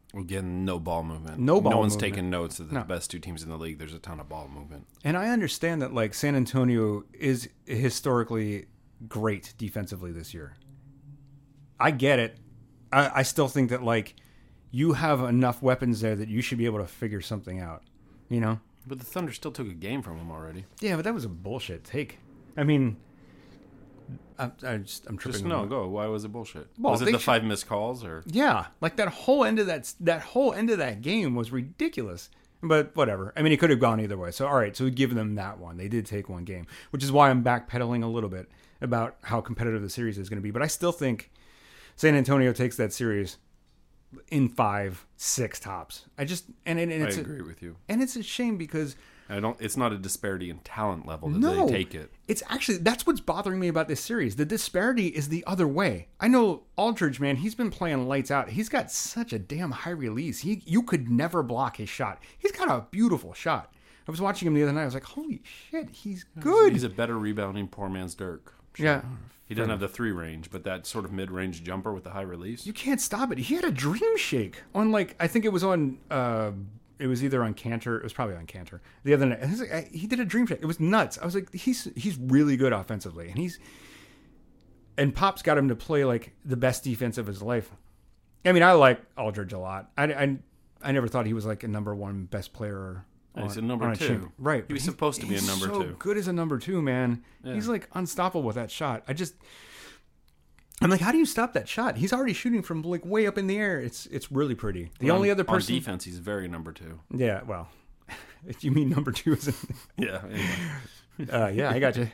Again, no ball movement. No ball No one's movement. taking notes of the No. best two teams in the league. There's a ton of ball movement. And I understand that like San Antonio is historically great defensively this year. I get it. I still think that like you have enough weapons there that you should be able to figure something out. You know? But the Thunder still took a game from them already. Yeah, but that was a bullshit take. I mean, I'm tripping. Just no, go. Why was it bullshit? Well, was it they the should- 5 missed calls or? Yeah, like that whole end of that game was ridiculous. But whatever. I mean, it could have gone either way. So all right, so we give them that one. They did take one game, which is why I'm backpedaling a little bit about how competitive the series is going to be. But I still think San Antonio takes that series in 5-6 tops. I I agree with you. and it's a shame because It's not a disparity in talent level that no, they take it. It's actually that's what's bothering me about this series. The disparity is the other way. I know Aldridge, man. He's been playing lights out. He's got such a damn high release. You could never block his shot. He's got a beautiful shot. I was watching him the other night. I was like, holy shit, he's good. He's a better rebounding poor man's Dirk. Sure. Yeah. He doesn't have the 3 range, but that sort of mid-range jumper with the high release. You can't stop it. He had a dream shake on I think it was on. It was either on Cantor. It was probably on Cantor the other night. He did a dream shake. It was nuts. I was like, he's really good offensively, and Pop's got him to play like the best defense of his life. I mean, I like Aldridge a lot. I never thought he was like a number 1 best player. He's a number 2. Right? He was supposed to be a number 2. He's so good as a number 2, man. Yeah. He's like unstoppable with that shot. I'm like, how do you stop that shot? He's already shooting from like way up in the air. It's really pretty. The only other person on defense, he's very number 2. Yeah, well, you mean number 2 isn't? Yeah. Anyway. Yeah, I got you.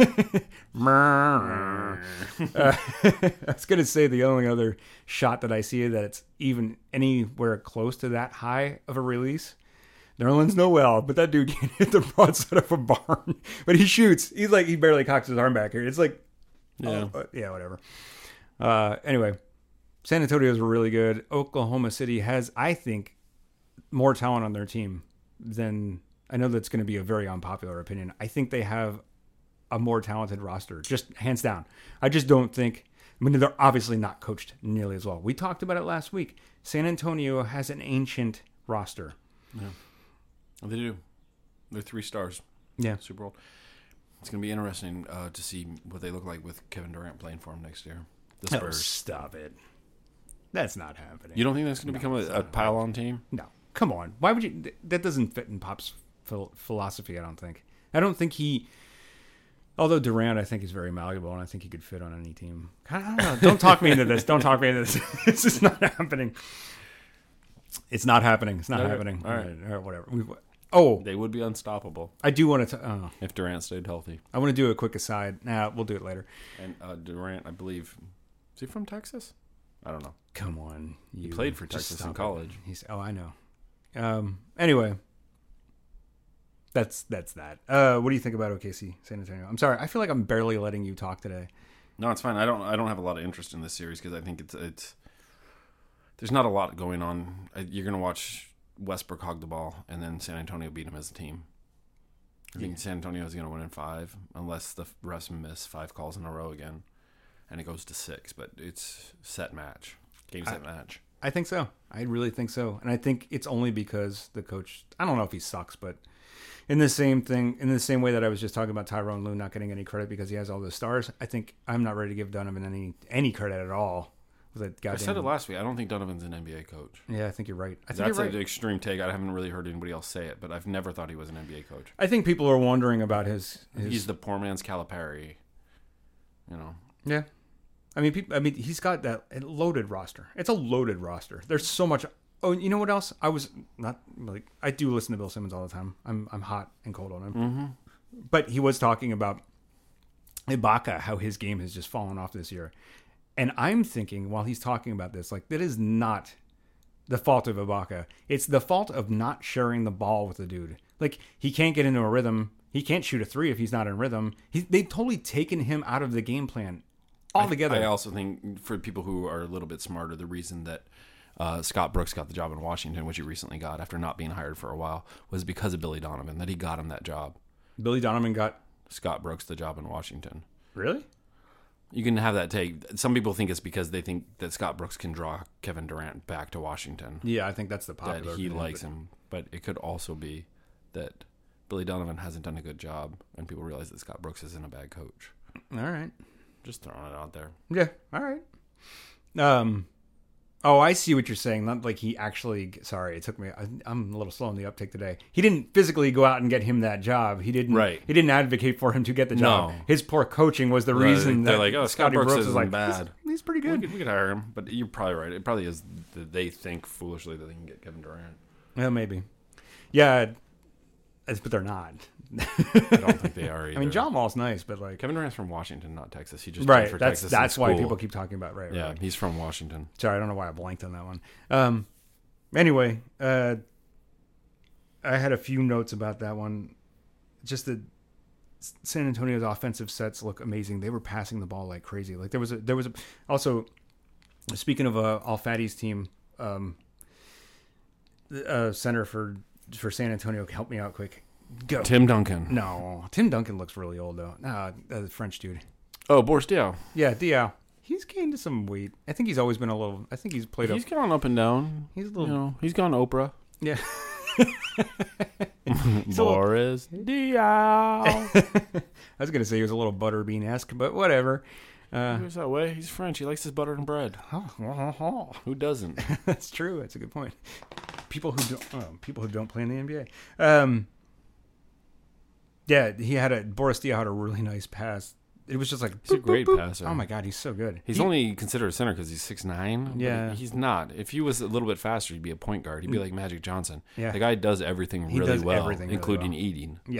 I was gonna say the only other shot that I see that it's even anywhere close to that high of a release. Nerlens Noel, but that dude can hit the broadside of a barn. But he shoots. He's like he barely cocks his arm back here. It's like, Yeah. Yeah, whatever. Anyway, San Antonio's really good. Oklahoma City has, I think, more talent on their team than I know. That's going to be a very unpopular opinion. I think they have a more talented roster, just hands down. I just don't think. I mean, they're obviously not coached nearly as well. We talked about it last week. San Antonio has an ancient roster. Yeah. They do. They're 3 stars. Yeah. Super Bowl. It's going to be interesting to see what they look like with Kevin Durant playing for them next year. The Oh, Spurs. stop it. That's not happening. You don't think that's going to become a pile-on team? No. Come on. Why would you? That doesn't fit in Pop's philosophy, I don't think. I don't think he. Although Durant, I think he's very malleable, and I think he could fit on any team. I don't know. Don't talk me into this. Don't talk me into this. This is not happening. It's not happening. It's not Okay. happening. All right. All right, whatever. They would be unstoppable I do want to. if Durant stayed healthy. I want to do a quick aside. Nah, we'll do it later. And Durant, I believe, is he from Texas? I don't know. Come on. He played for Texas in college. I know. Anyway. That's that. What do you think about OKC San Antonio? I'm sorry. I feel like I'm barely letting you talk today. No, it's fine. I don't have a lot of interest in this series because I think it's there's not a lot going on. You're going to watch Westbrook hog the ball, and then San Antonio beat him as a team. I think San Antonio is going to win in 5, unless the refs miss 5 calls in a row again, and it goes to 6. But it's set match, set match. I think so. I really think so, and I think it's only because the coach. I don't know if he sucks, but in the same way that I was just talking about Tyrone Lue not getting any credit because he has all those stars, I think I'm not ready to give Donovan any credit at all. I said it last week. I don't think Donovan's an NBA coach. Yeah, I think you're right. That's an extreme take. I haven't really heard anybody else say it, but I've never thought he was an NBA coach. I think people are wondering about his... He's the poor man's Calipari. You know. Yeah. I mean, he's got that loaded roster. It's a loaded roster. There's so much... Oh, you know what else? I was not... like I do listen to Bill Simmons all the time. I'm hot and cold on him. Mm-hmm. But he was talking about Ibaka, how his game has just fallen off this year. And I'm thinking, while he's talking about this, like, that is not the fault of Ibaka. It's the fault of not sharing the ball with the dude. Like, he can't get into a rhythm. He can't shoot a 3 if he's not in rhythm. They've totally taken him out of the game plan altogether. I also think, for people who are a little bit smarter, the reason that Scott Brooks got the job in Washington, which he recently got after not being hired for a while, was because of Billy Donovan, that he got him that job. Billy Donovan got... Scott Brooks the job in Washington. Really? You can have that take. Some people think it's because they think that Scott Brooks can draw Kevin Durant back to Washington. Yeah, I think that's the popular. That he opinion, likes him. But it could also be that Billy Donovan hasn't done a good job, and people realize that Scott Brooks isn't a bad coach. All right. Just throwing it out there. Yeah. All right. Oh, I see what you're saying. Not like he actually. Sorry, it took me. I'm a little slow on the uptake today. He didn't physically go out and get him that job. He didn't. Right. He didn't advocate for him to get the job. No. His poor coaching was the reason. They're that like, oh, Scott Scotty Brooks Brooks isn't is like, bad. He's pretty good. We could hire him, but you're probably right. It probably is that they think foolishly that they can get Kevin Durant. Well, maybe. Yeah, but they're not. I don't think they are either. I mean, John Wall's nice, but like Kevin Durant's from Washington, not Texas. He just right. played for That's Texas. that's why school. people keep talking about right. Yeah, right. he's from Washington. Sorry, I don't know why I blanked on that one. Anyway, I had a few notes about that one. Just that San Antonio's offensive sets look amazing. They were passing the ball like crazy. Like there was a also, speaking of Al Fatty's team, center for San Antonio, help me out quick. Go. Tim Duncan. No, Tim Duncan looks really old though. The French dude. Oh, Boris Diaw. Yeah, Diaw. He's gained some weight. I think he's always been a little. I think he's played. He's gone up and down. He's a little. You know, he's gone Oprah. Yeah. Boris Diaw. I was gonna say he was a little Butterbean-esque, but whatever. He was that way. He's French. He likes his butter and bread. Who doesn't? That's true. That's a good point. People who don't play in the NBA. Yeah, Boris Diaw had a really nice pass. It was just like He's a great passer. Oh my god, he's so good. He's only considered a center because he's 6'9". Yeah. He's not. If he was a little bit faster, he'd be a point guard. He'd be like Magic Johnson. Yeah. The guy does everything He really does well, everything really including well. eating. Yeah.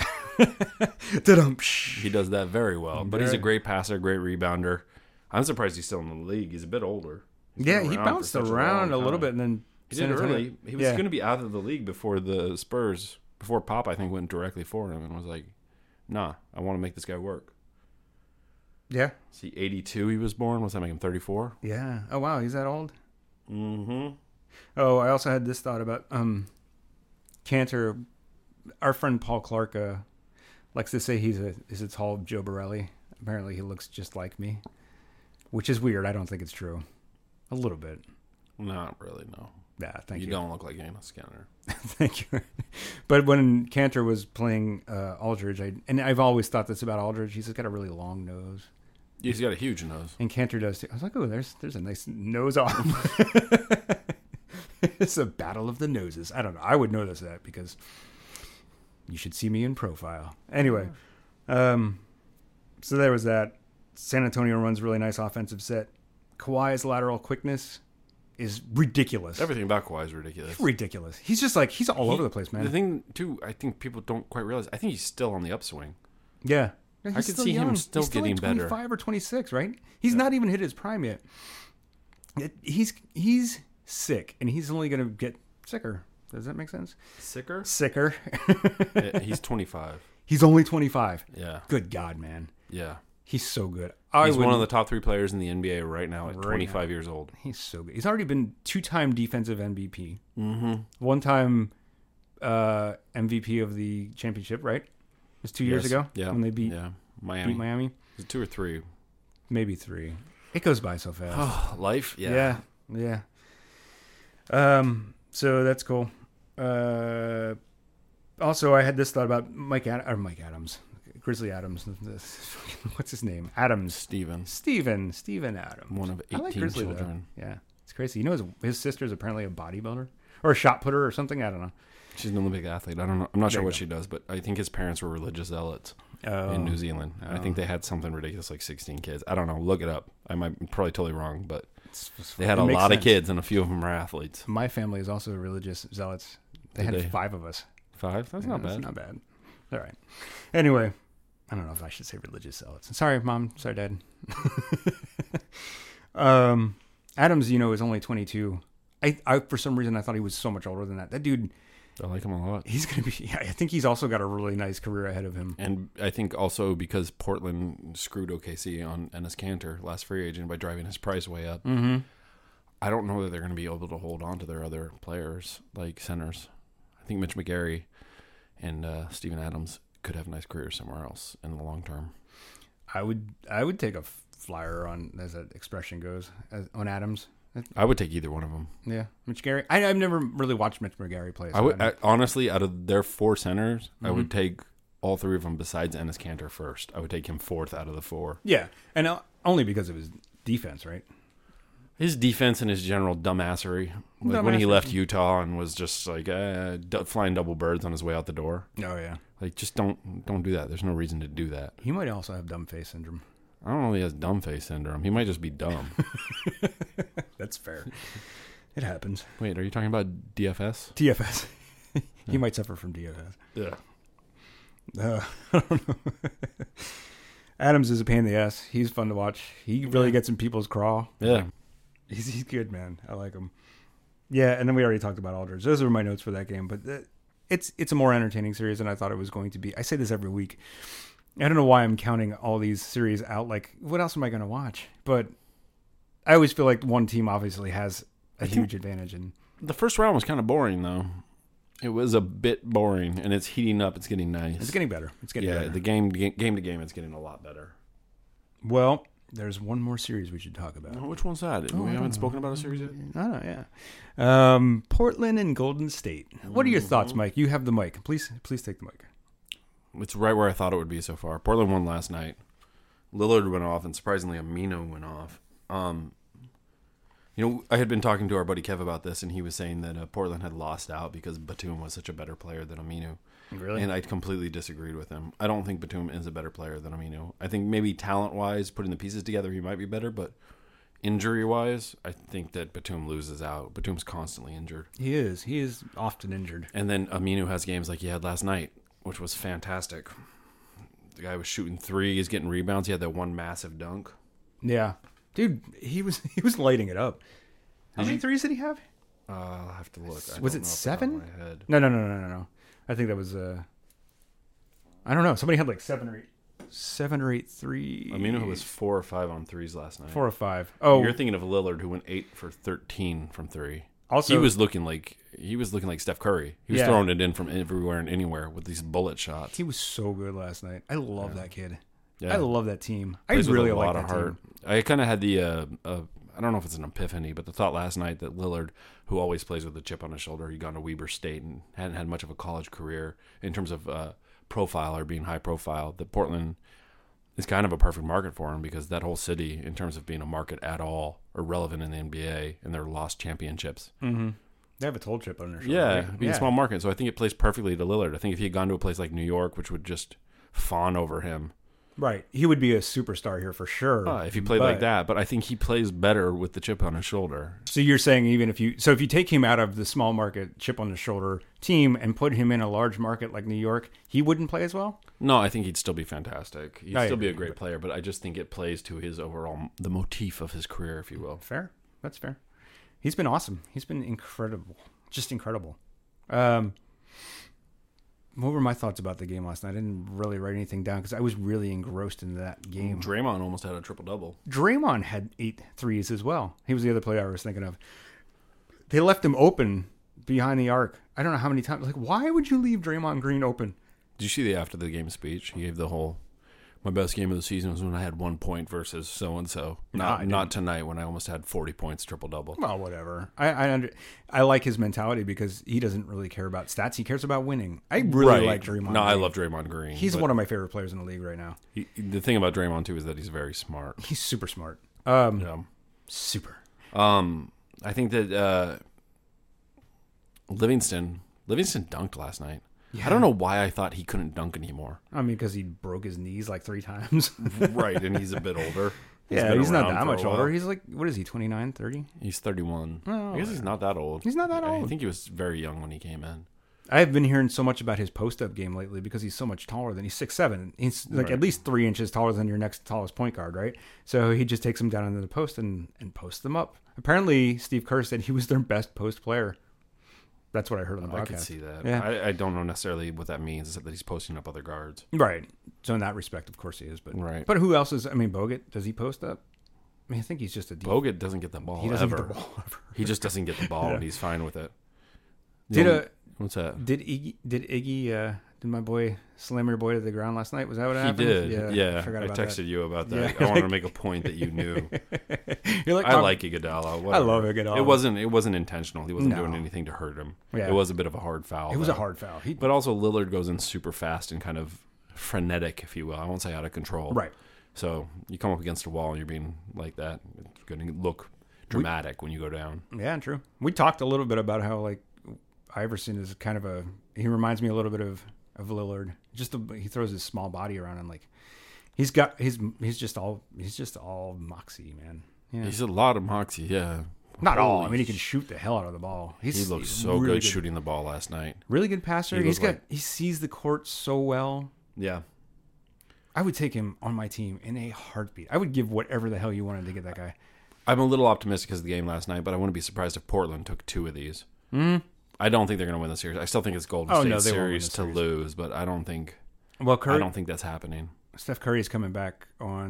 He does that very well. But he's a great passer, great rebounder. I'm surprised he's still in the league. He's a bit older. He's Yeah, been he around for bounced such around a long little time. bit, and then He San did Antonio- early. He was yeah. going to be out of the league before the Spurs, before Pop, I think, went directly for him and was like, nah, I want to make this guy work. Yeah. See, 82 he was born. What's that make him, 34? Yeah. Oh wow, he's that old. Mm-hmm. Oh, I also had this thought about Cantor. Our friend Paul Clark likes to say he's a tall Joe Borelli. Apparently, he looks just like me, which is weird. I don't think it's true. A little bit. Not really, no. Yeah, thank you. You don't look like Amos Skinner. Thank you. But when Cantor was playing Aldridge, I've always thought this about Aldridge. He's got a really long nose, He's got a huge nose. and Cantor does too. I was like, oh, there's a nice nose off. It's a battle of the noses. I don't know. I would notice that because you should see me in profile. Anyway, so there was that. San Antonio runs really nice offensive set. Kawhi's lateral quickness is ridiculous. Everything about Kawhi is ridiculous. Ridiculous. He's just like, he's all over the place, man. The thing, too, I think people don't quite realize, I think he's still on the upswing. Yeah. I could see him still he's getting like better. 25 or 26, right? He's not even hit his prime yet. He's sick, and he's only going to get sicker. Does that make sense? Sicker? Sicker. He's 25. He's only 25. Yeah. Good God, man. Yeah. He's so good. He's one of the top 3 players in the NBA right now at 25 years old. He's so good. He's already been 2-time defensive MVP. Mm-hmm. 1-time MVP of the championship, right? It was 2 years ago when they beat Miami. Was it 2 or 3? Maybe 3. It goes by so fast. Oh, life? Yeah. Yeah. So that's cool. Also, I had this thought about Mike Adams. Grizzly Adams. What's his name? Adams. Steven Adams. One of 18 Grizzly, children. though. Yeah. It's crazy. You know his sister's apparently a bodybuilder? Or a shot putter or something? I don't know. She's an Olympic athlete. I don't know. I'm not sure you what go. she does, but I think his parents were religious zealots in New Zealand. I think they had something ridiculous like 16 kids. I don't know. Look it up. I might be probably totally wrong, but they had a lot of kids, and a few of them were athletes. My family is also religious zealots. They had 5 of us. 5? That's not bad. That's not bad. All right. Anyway, I don't know if I should say religious zealots. Sorry, Mom. Sorry, Dad. Adams, is only 22. I for some reason I thought he was so much older than that. That dude, I like him a lot. he's gonna be. I think he's also got a really nice career ahead of him. And I think also because Portland screwed OKC on Enes Kanter, last free agent, by driving his price way up. Mm-hmm. I don't know that they're going to be able to hold on to their other players, like centers. I think Mitch McGary and Steven Adams could have nice careers somewhere else in the long term. I would take a flyer on, as that expression goes, on Adams. I would take either one of them. Yeah, Mitch Gary. I've never really watched Mitch McGarry play. So I would honestly, out of their 4 centers, I would take all 3 of them besides Enes Kanter first. I would take him 4th out of the 4. Yeah, and only because of his defense, right? His defense and his general dumbassery. Like when he left Utah and was just like flying double birds on his way out the door. Oh yeah. Like just don't do that. There's no reason to do that. He might also have dumb face syndrome. I don't know if he has dumb face syndrome. He might just be dumb. That's fair. It happens. Wait, are you talking about DFS? DFS. He might suffer from DFS. Yeah. I don't know. Adams is a pain in the ass. He's fun to watch. He really gets in people's craw. Yeah. He's good, man. I like him. Yeah, and then we already talked about Aldridge. Those are my notes for that game. But it's a more entertaining series than I thought it was going to be. I say this every week. I don't know why I'm counting all these series out. Like, what else am I going to watch? But I always feel like one team obviously has a huge advantage. And the first round was kind of boring, though. It was a bit boring, and it's heating up. It's getting nice. It's getting better. It's getting better. The game to game, it's getting a lot better. Well, there's one more series we should talk about. Oh, which one's that? We haven't spoken about a series yet? Oh, yeah. Portland and Golden State. What are your thoughts, Mike? You have the mic. Please take the mic. It's right where I thought it would be so far. Portland won last night. Lillard went off, and surprisingly, Amino went off. I had been talking to our buddy Kev about this, and he was saying that Portland had lost out because Batum was such a better player than Aminu. Really? And I completely disagreed with him. I don't think Batum is a better player than Aminu. I think maybe talent-wise, putting the pieces together, he might be better, but injury-wise, I think that Batum loses out. Batum's constantly injured. He is. He is often injured. And then Aminu has games like he had last night, which was fantastic. The guy was shooting threes, getting rebounds. He had that one massive dunk. Yeah. Dude, he was lighting it up. How many threes did he have? I'll have to look. Was it 7? No. No. I think that was I don't know. Somebody had like 7 or 8 threes. Aminu was 4 or 5 on threes last night. 4 or 5. Oh, you're thinking of Lillard, who went 8 for 13 from 3. Also, he was looking like Steph Curry. He was throwing it in from everywhere and anywhere with these bullet shots. He was so good last night. I love that kid. Yeah. I love that team. Plays I really with a like lot that of heart. team. I kind of had the I don't know if it's an epiphany, but the thought last night that Lillard, who always plays with a chip on his shoulder, he'd gone to Weber State and hadn't had much of a college career in terms of profile or being high profile, that Portland is kind of a perfect market for him because that whole city, in terms of being a market at all or relevant in the NBA, and their lost championships. Mm-hmm. They have a toll chip on their shoulder. Yeah, right? being a small market. So I think it plays perfectly to Lillard. I think if he had gone to a place like New York, which would just fawn over him. Right. He would be a superstar here for sure. If he played like that. But I think he plays better with the chip on his shoulder. So you're saying if you take him out of the small market chip on the shoulder team and put him in a large market like New York, he wouldn't play as well? No, I think he'd still be fantastic. He'd still be a great player, but I just think it plays to his overall, the motif of his career, if you will. Fair. That's fair. He's been awesome. He's been incredible. Just incredible. What were my thoughts about the game last night? I didn't really write anything down because I was really engrossed in that game. Draymond almost had a triple-double. Draymond had 8 threes as well. He was the other player I was thinking of. They left him open behind the arc. I don't know how many times. Like, why would you leave Draymond Green open? Did you see the after the game speech? He gave the whole, my best game of the season was when I had 1 point versus so-and-so. Not tonight when I almost had 40 points, triple-double. Well, whatever. I like his mentality because he doesn't really care about stats. He cares about winning. I really like Draymond Green. I love Draymond Green. He's one of my favorite players in the league right now. The thing about Draymond, too, is that he's very smart. He's super smart. Super. I think that Livingston dunked last night. Yeah. I don't know why I thought he couldn't dunk anymore. I mean, because he broke his knees like 3 times. Right, and he's a bit older. He's not that much older. He's like, what is he, 29, 30? He's 31. Oh, I guess he's not that old. He's not that old. I think he was very young when he came in. I've been hearing so much about his post-up game lately because he's so much taller than he's 6'7". He's like at least 3 inches taller than your next tallest point guard, right? So he just takes them down into the post and posts them up. Apparently, Steve Kerr said he was their best post player. That's what I heard on the broadcast. I could see that. Yeah. I don't know necessarily what that means, except that he's posting up other guards. Right. So in that respect, of course he is. But right. But who else is? I mean, Bogut, does he post up? I mean, I think he's just a Bogut doesn't get the ball. He doesn't get the ball ever. He just doesn't get the ball, and he's fine with it. What's that? Did Iggy Did my boy slam your boy to the ground last night? Was that what happened? He did. Yeah. forgot I about texted that. you about that. Yeah. I wanted to make a point that you knew. You're like, I like Iguodala. Whatever. I love Iguodala. It wasn't intentional. He wasn't No. doing anything to hurt him. Yeah. It was a bit of a hard foul. It was a though. hard foul. But also Lillard goes in super fast and kind of frenetic, if you will. I won't say out of control. Right. So you come up against a wall and you're being like that. It's going to look dramatic when you go down. Yeah, true. We talked a little bit about how like Iverson is kind of he reminds me a little bit of Lillard. He throws his small body around and like he's just all moxie, man. Yeah. He's a lot of moxie, yeah. Not all. I Holy mean, he can shoot the hell out of the ball. He looked so really good shooting the ball last night. Really good passer. He He sees the court so well. Yeah. I would take him on my team in a heartbeat. I would give whatever the hell you wanted to get that guy. I'm a little optimistic because of the game last night, but I wouldn't be surprised if Portland took 2 of these. I don't think they're going to win the series. I still think it's Golden State they won't win series the to series. lose, but I don't think that's happening. Steph Curry is coming back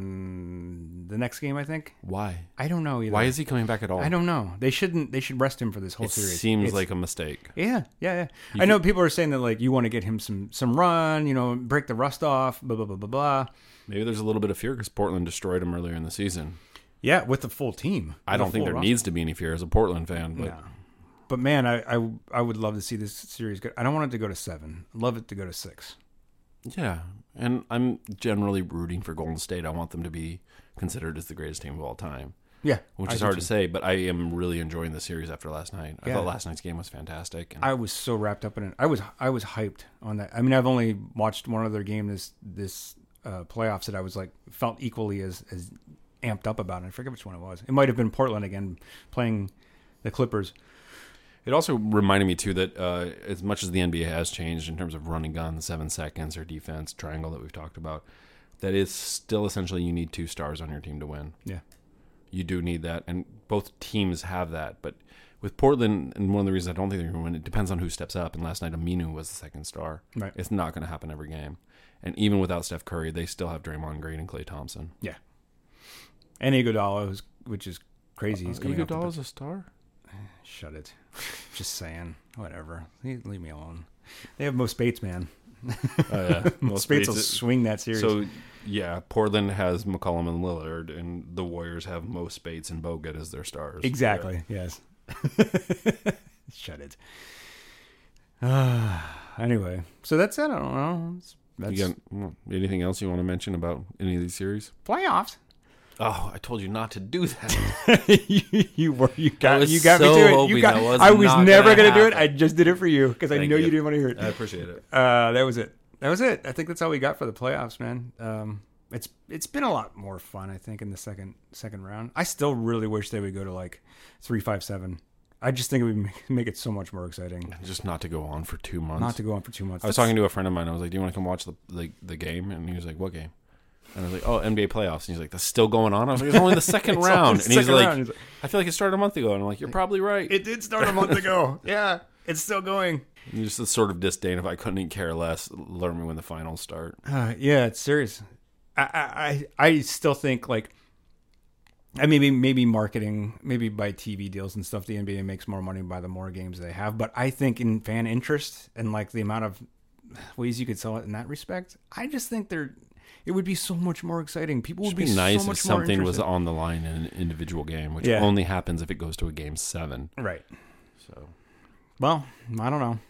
on the next game, I think. Why? I don't know either. Why is he coming back at all? I don't know. They should rest him for this whole It series. seems like a mistake. Yeah. I know people are saying that like you want to get him some run, break the rust off, blah blah blah blah blah. Maybe there's a little bit of fear because Portland destroyed him earlier in the season. Yeah, with the full team. I don't think there needs to be any fear as a Portland fan, but No. But man, I would love to see this series go. I don't want it to go to 7. I'd love it to go to 6. yeah. And I'm generally rooting for Golden State. I want them to be considered as the greatest team of all time. Yeah, Which I is do hard too. to say, but I am really enjoying the series after last night. I Yeah. thought last night's game was fantastic. And I was so wrapped up in it. I was hyped on that. I mean, I've only watched one other game this playoffs that I was like felt equally as amped up about it. I forget which one it was. It might have been Portland again playing the Clippers. It also reminded me, too, that as much as the NBA has changed in terms of running gun, 7 seconds, or defense, triangle that we've talked about, that is still essentially you need 2 stars on your team to win. Yeah. You do need that, and both teams have that. But with Portland, and one of the reasons I don't think they're going to win, it depends on who steps up. And last night, Aminu was the second star. Right. It's not going to happen every game. And even without Steph Curry, they still have Draymond Green and Klay Thompson. Yeah. And Iguodala, which is crazy. He's coming up. Iguodala's a star? Shut it. Just saying. Whatever. Leave me alone. They have Mo Spates, man. Yeah. Mo Spates will swing that series. So, yeah, Portland has McCollum and Lillard, and the Warriors have Mo Spates and Bogut as their stars. Exactly. Yes. Shut it. Anyway, so that's it. I don't know. That's You got anything else you want to mention about any of these series? playoffs. Oh, I told you not to do that. you got was me to so it. hoping that was I was not never gonna gonna do it. happen. I just did it for you because I Thank know you. you didn't want to hear it. I appreciate it. That was it. I think that's all we got for the playoffs, man. It's been a lot more fun, I think, in the second round. I still really wish they would go to like 3-5-7. I just think it would make it so much more exciting. Just not to go on for 2 months. Not to go on for 2 months. I was talking to a friend of mine. I was like, "Do you want to come watch the game?" And he was like, "What game?" And I was like, "Oh, NBA playoffs." And he's like, "That's still going on?" I was like, "It's only the second It's round." only the And he's second like, round. He's like, "I feel like it started a month ago." And I'm like, "You're probably right." It did start a month ago. Yeah, it's still going. And just the sort of disdain of I couldn't care less. Learn me when the finals start. Yeah, it's serious. I still think like, maybe marketing, maybe by TV deals and stuff, the NBA makes more money by the more games they have. But I think in fan interest and like the amount of ways you could sell it in that respect, I just think it would be so much more exciting. People would It'd be be nice so if much more something was interested. on the line in an individual game, which Yeah. only happens if it goes to a game 7. Right. So Well, I don't know.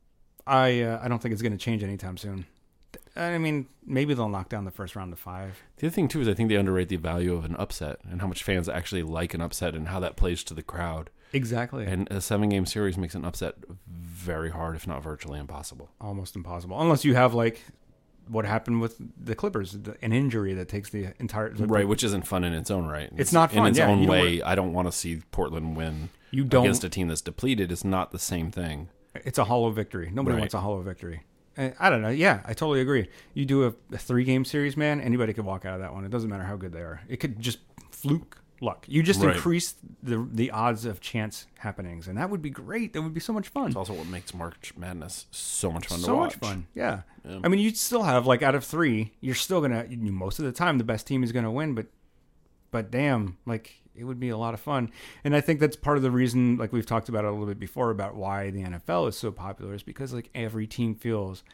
I don't think it's going to change anytime soon. I mean, maybe they'll knock down the first round to 5. the other thing too is I think they underrate the value of an upset and how much fans actually like an upset and how that plays to the crowd. Exactly. And a 7-game series makes an upset very hard, if not virtually impossible. Almost impossible. Unless you have like what happened with the Clippers, an injury that takes the entire... Right, which isn't fun in its own right. It's not fun, in its yeah, own you don't way. I don't want to see Portland win You don't... against a team that's depleted. It's not the same thing. It's a hollow victory. Nobody Right. wants a hollow victory. I don't know. Yeah, I totally agree. You do a 3-game series, man, anybody could walk out of that one. It doesn't matter how good they are. It could just fluke luck. You just Right. increase the odds of chance happenings, and that would be great. That would be so much fun. It's also what makes March Madness so much fun to So watch. much fun. Yeah. Yeah. I mean, you'd still have like out of 3, you're still gonna most of the time the best team is gonna win, but damn, like it would be a lot of fun. And I think that's part of the reason, like we've talked about it a little bit before, about why the NFL is so popular is because like every team feels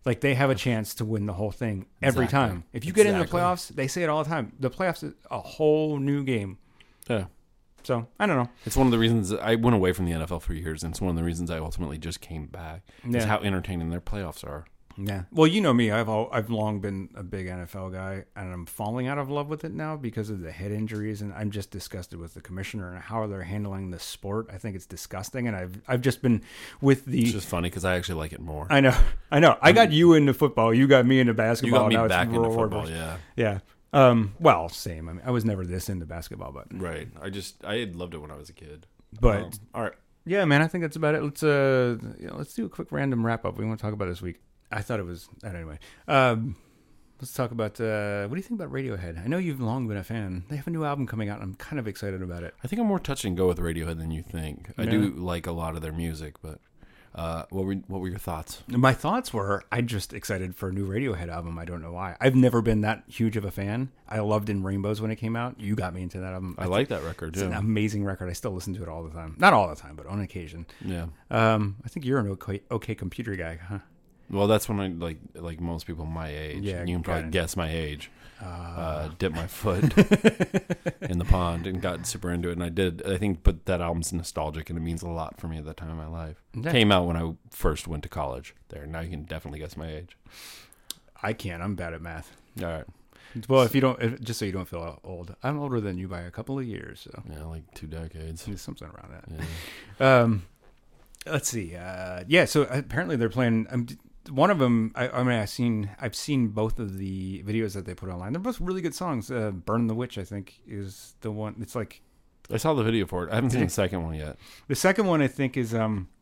Like they have a chance to win the whole thing every time. If you get into the playoffs, they say it all the time. The playoffs is a whole new game. Yeah. So I don't know. It's one of the reasons I went away from the NFL for years, and it's one of the reasons I ultimately just came back. Is how entertaining their playoffs are. Yeah. Well, you know me. I've long been a big NFL guy, and I'm falling out of love with it now because of the head injuries, and I'm just disgusted with the commissioner and how they're handling the sport. I think it's disgusting, and I've just been with the. It's just funny because I actually like it more. I know. I got you into football. You got me into basketball. You got me back into football. Yeah. Well, same. I mean, I was never this into basketball, but right. I had loved it when I was a kid. But all right. Yeah, man. I think that's about it. Let's do a quick random wrap up. We want to talk about this week. I thought it was anyway. Let's talk about what do you think about Radiohead? I know you've long been a fan. They have a new album coming out, and I'm kind of excited about it. I think I'm more touch and go with Radiohead than you think. I do like a lot of their music, but what were your thoughts? My thoughts were I'm just excited for a new Radiohead album. I don't know why. I've never been that huge of a fan. I loved In Rainbows when it came out. You got me into that album. I like that record. It's an amazing record. I still listen to it all the time. Not all the time, but on occasion. Yeah. I think you're an okay computer guy, huh? Well, that's when I like most people my age. Yeah, you can probably guess my age. Dipped my foot in the pond and got super into it, and I think, but that album's nostalgic and it means a lot for me at that time in my life. Yeah. Came out when I first went to college. There, now you can definitely guess my age. I can't. I'm bad at math. All right. Well, just so you don't feel old, I'm older than you by a couple of years. So yeah, like 2 decades, something around that. Yeah. Let's see. So apparently they're playing. One of them, I've seen both of the videos that they put online. They're both really good songs. "Burn the Witch," I think, is the one. It's like I saw the video for it. I haven't seen the second one yet. The second one, I think, is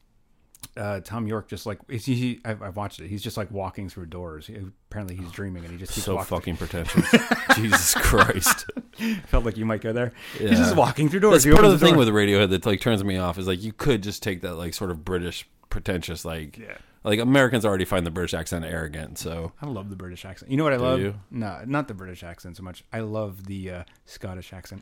Tom York. Just like I've watched it. He's just like walking through doors. Apparently, he's dreaming, and he just keeps so walking. Fucking pretentious. Jesus Christ. Felt like you might go there. Yeah. He's just walking through doors. That's part of the thing with Radiohead that like turns me off is like you could just take that like sort of British pretentious like Americans already find the British accent arrogant, so I love the British accent. You know what I love? You? No, not the British accent so much. I love the Scottish accent.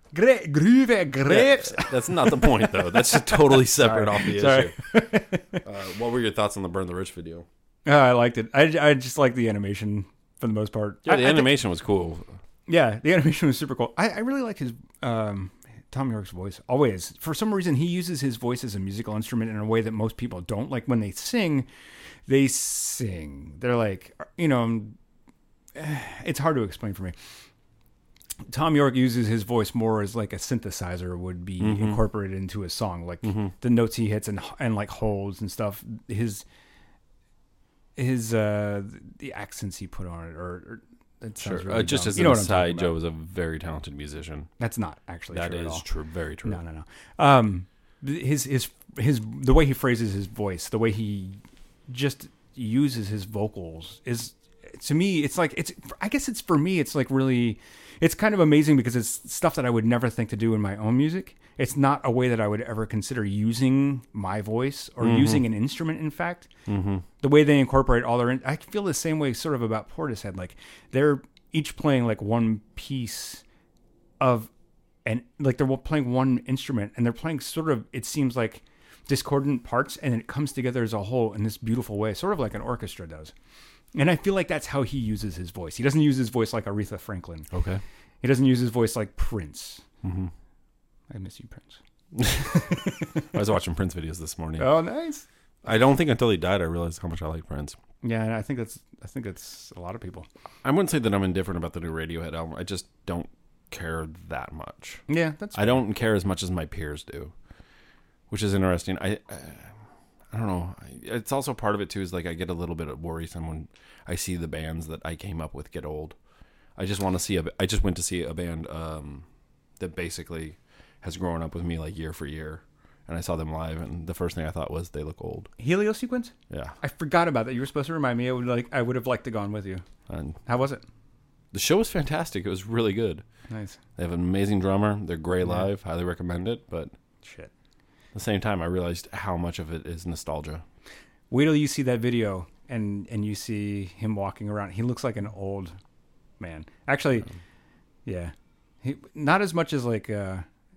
Grapes. That's not the point, though. That's just totally separate off the issue. What were your thoughts on the Burn the Rich video? I liked it. I just liked the animation for the most part. Yeah, the animation was cool. Yeah, the animation was super cool. I really like his Tom York's voice. Always. For some reason, he uses his voice as a musical instrument in a way that most people don't. Like when they sing. They're like, it's hard to explain for me. Tom York uses his voice more as like a synthesizer would be incorporated into a song, like the notes he hits and like holds and stuff. His the accents he put on it, or it sounds really just dumb. as an aside, Joe is a very talented musician. That's not actually that true is at all. True, very true. No. His the way he phrases his voice, the way he just uses his vocals is, to me, it's like I guess it's for me. It's like really. It's kind of amazing because it's stuff that I would never think to do in my own music. It's not a way that I would ever consider using my voice or using an instrument, in fact. The way they incorporate all their... I feel the same way sort of about Portishead. Like, they're each playing like one piece of... and like they're playing one instrument and they're playing sort of, it seems like, discordant parts, and it comes together as a whole in this beautiful way, sort of like an orchestra does. And I feel like that's how he uses his voice. He doesn't use his voice like Aretha Franklin. Okay. He doesn't use his voice like Prince. I miss you, Prince. I was watching Prince videos this morning. Oh, nice. I don't think until he died I realized how much I like Prince. Yeah, and I think that's a lot of people. I wouldn't say that I'm indifferent about the new Radiohead album. I just don't care that much. Yeah, that's. I don't care as much as my peers do, which is interesting. I don't know. It's also part of it too is like I get a little bit worrisome when I see the bands that I came up with get old. I just went to see a band that basically has grown up with me like year for year, and I saw them live, and the first thing I thought was they look old. Heliosequence? Yeah, I forgot about that. You were supposed to remind me. I would have liked to gone with you. And how was it? The show was fantastic. It was really good. Nice. They have an amazing drummer. They're great live. Highly recommend it. But shit. At the same time, I realized how much of it is nostalgia. Wait till you see that video and you see him walking around. He looks like an old man. Actually, yeah. Not as much as like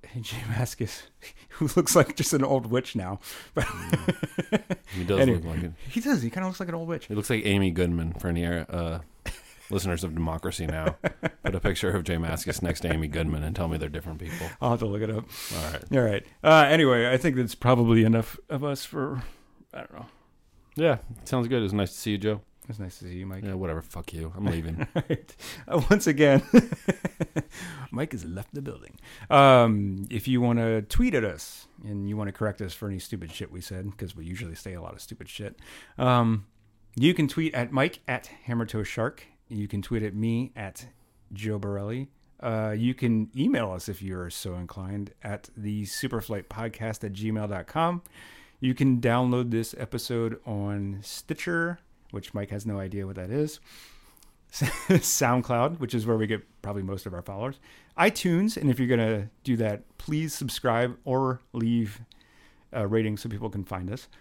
Jay Mascis, who looks like just an old witch now. But He does look like it. He does. He kind of looks like an old witch. He looks like Amy Goodman for any listeners of Democracy Now. Put a picture of Jay Mascis next to Amy Goodman and tell me they're different people. I'll have to look it up. All right. Anyway, I think that's probably enough of us for, I don't know. Yeah, sounds good. It was nice to see you, Joe. It's nice to see you, Mike. Yeah, whatever. Fuck you. I'm leaving. Right. Once again, Mike has left the building. If you want to tweet at us and you want to correct us for any stupid shit we said, because we usually say a lot of stupid shit, you can tweet at Mike at HammerToeShark. You can tweet at me at Joe Borelli. You can email us if you're so inclined at the superflightpodcast@gmail.com. You can download this episode on Stitcher, which Mike has no idea what that is. SoundCloud, which is where we get probably most of our followers. iTunes, and if you're going to do that, please subscribe or leave a rating so people can find us.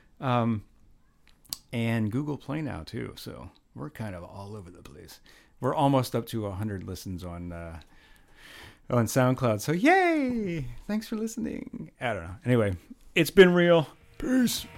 And Google Play now, too. So we're kind of all over the place. We're almost up to 100 listens on SoundCloud. So yay! Thanks for listening. I don't know. Anyway, it's been real. Peace.